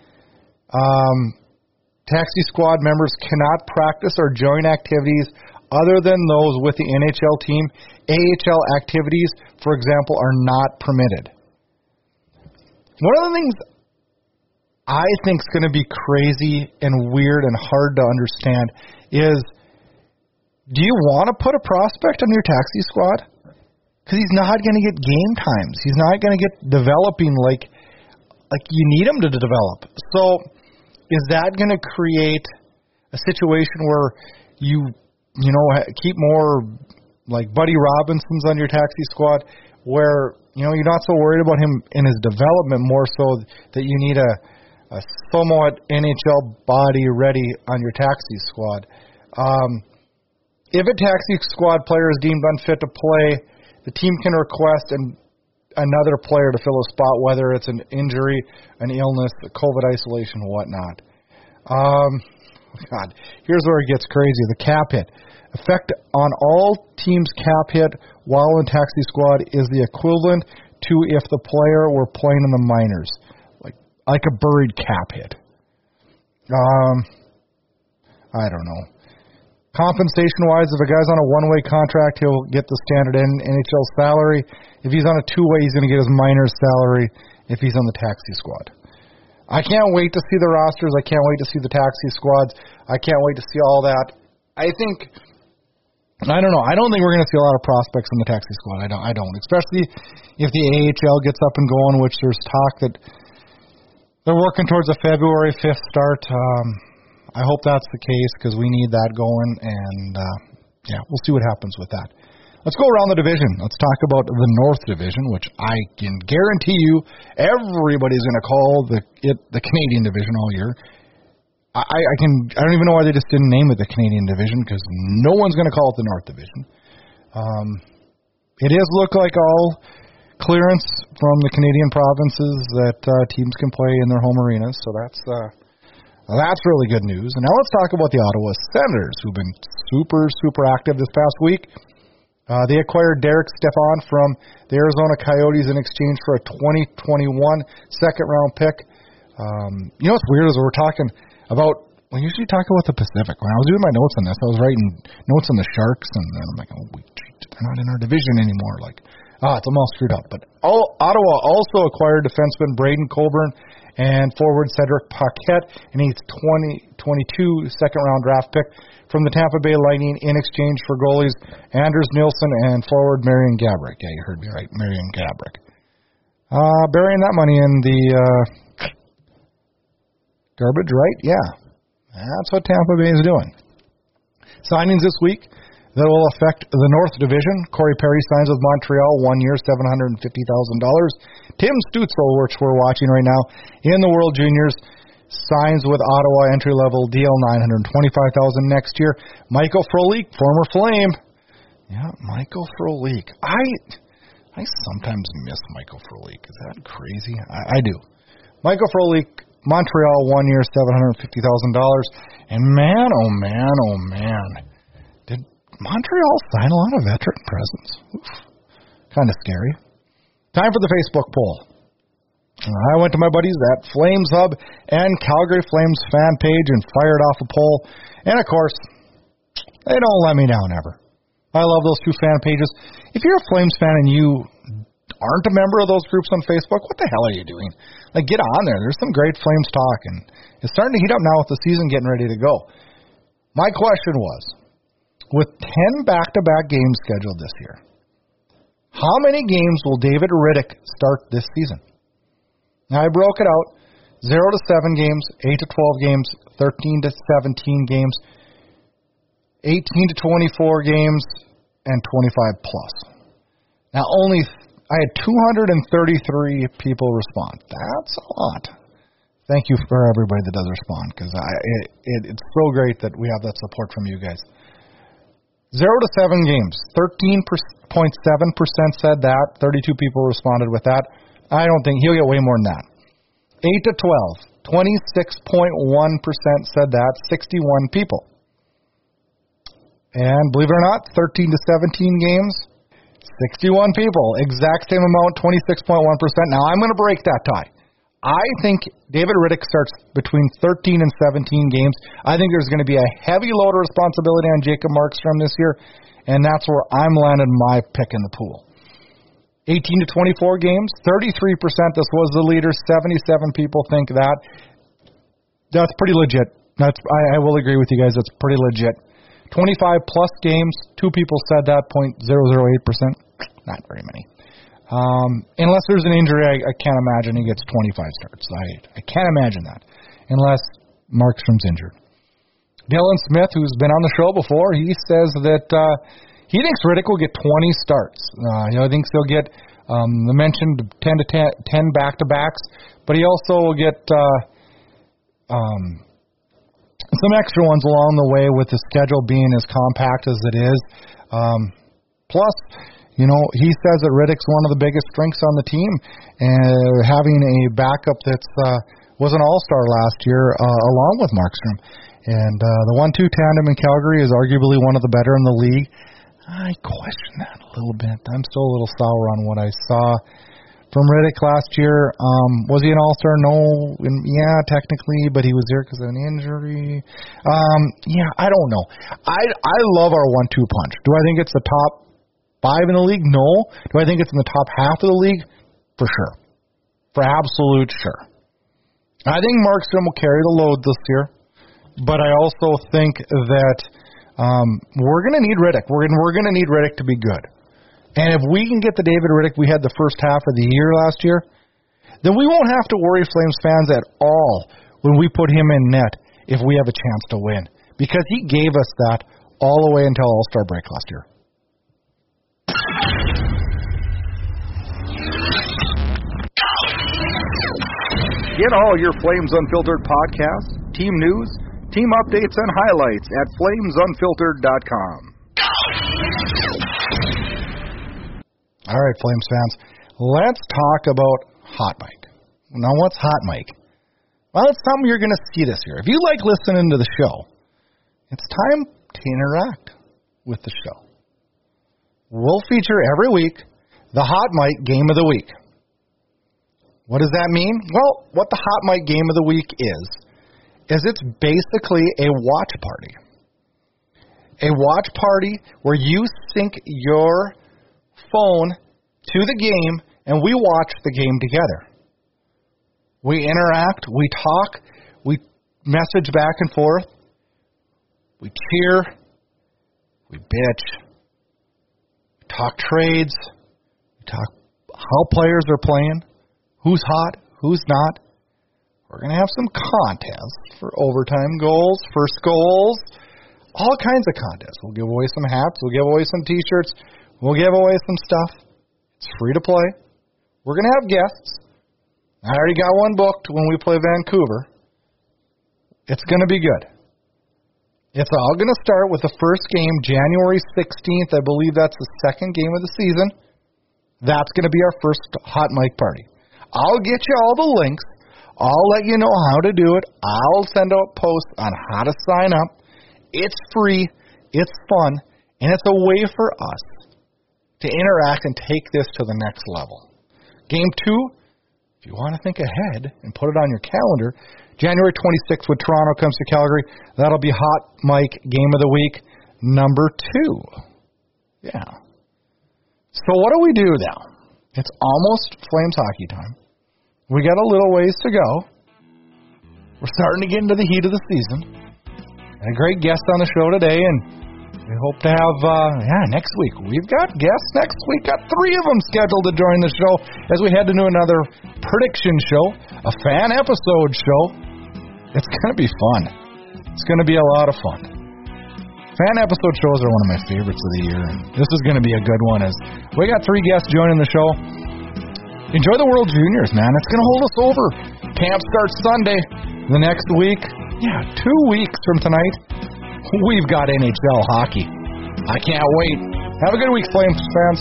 A: Taxi squad members cannot practice or join activities other than those with the NHL team. AHL activities, for example, are not permitted. One of the things I think is going to be crazy and weird and hard to understand is, do you want to put a prospect on your taxi squad? Because he's not going to get game times. He's not going to get developing like you need him to develop. So is that going to create a situation where you keep more like Buddy Robinsons on your taxi squad, where you're not so worried about him in his development, more so that you need a somewhat NHL body ready on your taxi squad. If a taxi squad player is deemed unfit to play, the team can request another player to fill a spot, whether it's an injury, an illness, a COVID isolation, whatnot. God, here's where it gets crazy. The cap hit. Effect on all teams' cap hit while in taxi squad is the equivalent to if the player were playing in the minors, like a buried cap hit. I don't know. Compensation-wise, if a guy's on a one-way contract, he'll get the standard NHL salary. If he's on a two-way, he's going to get his minor's salary if he's on the taxi squad. I can't wait to see the rosters. I can't wait to see the taxi squads. I can't wait to see all that. I don't know. I don't think we're going to see a lot of prospects in the taxi squad. I don't. Especially if the AHL gets up and going, which there's talk that they're working towards a February 5th start. I hope that's the case because we need that going, and we'll see what happens with that. Let's go around the division. Let's talk about the North Division, which I can guarantee you everybody's going to call the Canadian Division all year. I don't even know why they just didn't name it the Canadian Division, because no one's going to call it the North Division. It does look like all clearance from the Canadian provinces that teams can play in their home arenas, so that's really good news. And now let's talk about the Ottawa Senators, who've been super, super active this past week. They acquired Derek Stepan from the Arizona Coyotes in exchange for a 2021 second-round pick. What's weird is we're talking about, we usually talk about the Pacific. When I was doing my notes on this, I was writing notes on the Sharks, and then I'm like, they're not in our division anymore. It's almost screwed up. But Ottawa also acquired defenseman Braden Coburn and forward Cedric Paquette in a 2022 second-round draft pick from the Tampa Bay Lightning in exchange for goalies Anders Nilsson and forward Marian Gaborik. Yeah, you heard me right, Marian Gaborik. Burying that money in the garbage, right? Yeah, that's what Tampa Bay is doing. Signings this week that will affect the North Division. Corey Perry signs with Montreal, 1 year, $750,000. Tim Stutzel, which we're watching right now in the World Juniors, signs with Ottawa, entry-level deal, $925,000 next year. Michael Frolik, former Flame. Yeah, Michael Frolik. I sometimes miss Michael Frolik. Is that crazy? I do. Michael Frolik, Montreal, 1 year, $750,000. And man, oh man, did Montreal sign a lot of veteran presence? Kind of scary. Time for the Facebook poll. I went to my buddies at Flames Hub and Calgary Flames fan page and fired off a poll. And of course, they don't let me down ever. I love those two fan pages. If you're a Flames fan and you aren't a member of those groups on Facebook, what the hell are you doing? Like, get on there. There's some great Flames talk, and it's starting to heat up now with the season getting ready to go. My question was, with 10 back-to-back games scheduled this year, how many games will David Rittich start this season? Now, I broke it out, 0 to 7 games, 8 to 12 games, 13 to 17 games, 18 to 24 games, and 25 plus. Now, I had 233 people respond. That's a lot. Thank you for everybody that does respond, because it's so great that we have that support from you guys. 0 to 7 games, 13.7% said that. 32 people responded with that. I don't think he'll get way more than that. 8 to 12, 26.1% said that. 61 people. And believe it or not, 13 to 17 games, 61 people. Exact same amount, 26.1%. Now, I'm going to break that tie. I think David Rittich starts between 13 and 17 games. I think there's going to be a heavy load of responsibility on Jacob Markstrom this year, and that's where I'm landing my pick in the pool. 18 to 24 games, 33%. This was the leader. 77 people think that. That's pretty legit. I will agree with you guys. That's pretty legit. 25 plus games, 2 people said that, 0.008%. Not very many. Unless there's an injury, I can't imagine he gets 25 starts. I can't imagine that, unless Markstrom's injured. Dylan Smith, who's been on the show before, he says that he thinks Rittich will get 20 starts. He thinks he'll get the mentioned 10 to 10 back-to-backs, but he also will get some extra ones along the way with the schedule being as compact as it is. Plus, he says that Rittich's one of the biggest strengths on the team, and having a backup that's was an all-star last year along with Markstrom. And the 1-2 tandem in Calgary is arguably one of the better in the league. I question that a little bit. I'm still a little sour on what I saw from Rittich last year. Was he an all-star? No. Yeah, technically, but he was there because of an injury. I don't know. I love our 1-2 punch. Do I think it's the top 5 in the league? No. Do I think it's in the top half of the league? For sure. For absolute sure. I think Markstrom will carry the load this year, but I also think that we're going to need Rittich. We're going to need Rittich to be good. And if we can get the David Rittich we had the first half of the year last year, then we won't have to worry, Flames fans, at all when we put him in net if we have a chance to win. Because he gave us that all the way until All-Star break last year. Get all your Flames Unfiltered podcasts, team news, team updates, and highlights at FlamesUnfiltered.com. All right, Flames fans, let's talk about Hot Mic. Now, what's Hot Mic? Well, it's something you're going to see this year. If you like listening to the show, it's time to interact with the show. We'll feature every week the Hot Mic Game of the Week. What does that mean? Well, what the Hot Mic Game of the Week is it's basically a watch party. A watch party where you sync your phone to the game and we watch the game together. We interact, we talk, we message back and forth, we cheer, we bitch, we talk trades, we talk how players are playing, who's hot, who's not. We're going to have some contests for overtime goals, first goals. All kinds of contests. We'll give away some hats. We'll give away some T-shirts. We'll give away some stuff. It's free to play. We're going to have guests. I already got one booked when we play Vancouver. It's going to be good. It's all going to start with the first game, January 16th. I believe that's the second game of the season. That's going to be our first hot mic party. I'll get you all the links. I'll let you know how to do it. I'll send out posts on how to sign up. It's free. It's fun. And it's a way for us to interact and take this to the next level. Game 2, if you want to think ahead and put it on your calendar, January 26th when Toronto comes to Calgary, that'll be Hot Mic Game of the Week number 2. Yeah. So what do we do now? It's almost Flames hockey time. We got a little ways to go. We're starting to get into the heat of the season. And a great guest on the show today, and we hope to have, next week. We've got guests next week. Got 3 of them scheduled to join the show as we head into another prediction show, a fan episode show. It's going to be fun. It's going to be a lot of fun. Fan episode shows are one of my favorites of the year, and this is going to be a good one as we got 3 guests joining the show. Enjoy the World Juniors, man. It's going to hold us over. Camp starts Sunday. The next week, 2 weeks from tonight, we've got NHL hockey. I can't wait. Have a good week, Flames fans.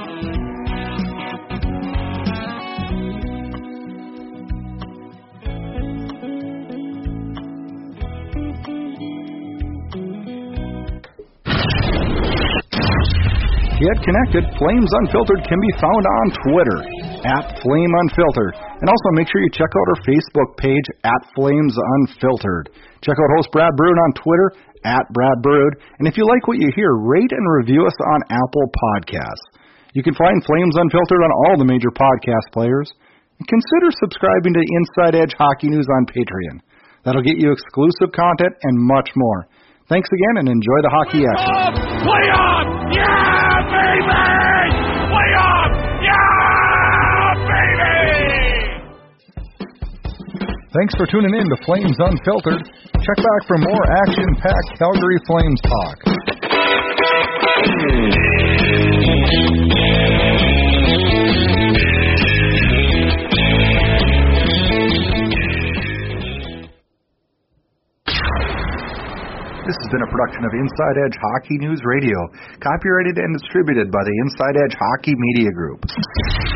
A: Get connected. Flames Unfiltered can be found on Twitter @FlameUnfiltered. And also make sure you check out our Facebook page @FlamesUnfiltered. Check out host Brad Brood on Twitter @BradBrood. And if you like what you hear, rate and review us on Apple Podcasts. You can find Flames Unfiltered on all the major podcast players. And consider subscribing to Inside Edge Hockey News on Patreon. That'll get you exclusive content and much more. Thanks again and enjoy the hockey action.
C: Play on! Yeah, baby! Play on! Yeah, baby!
A: Thanks for tuning in to Flames Unfiltered. Check back for more action-packed Calgary Flames talk. This has been a production of Inside Edge Hockey News Radio, copyrighted and distributed by the Inside Edge Hockey Media Group.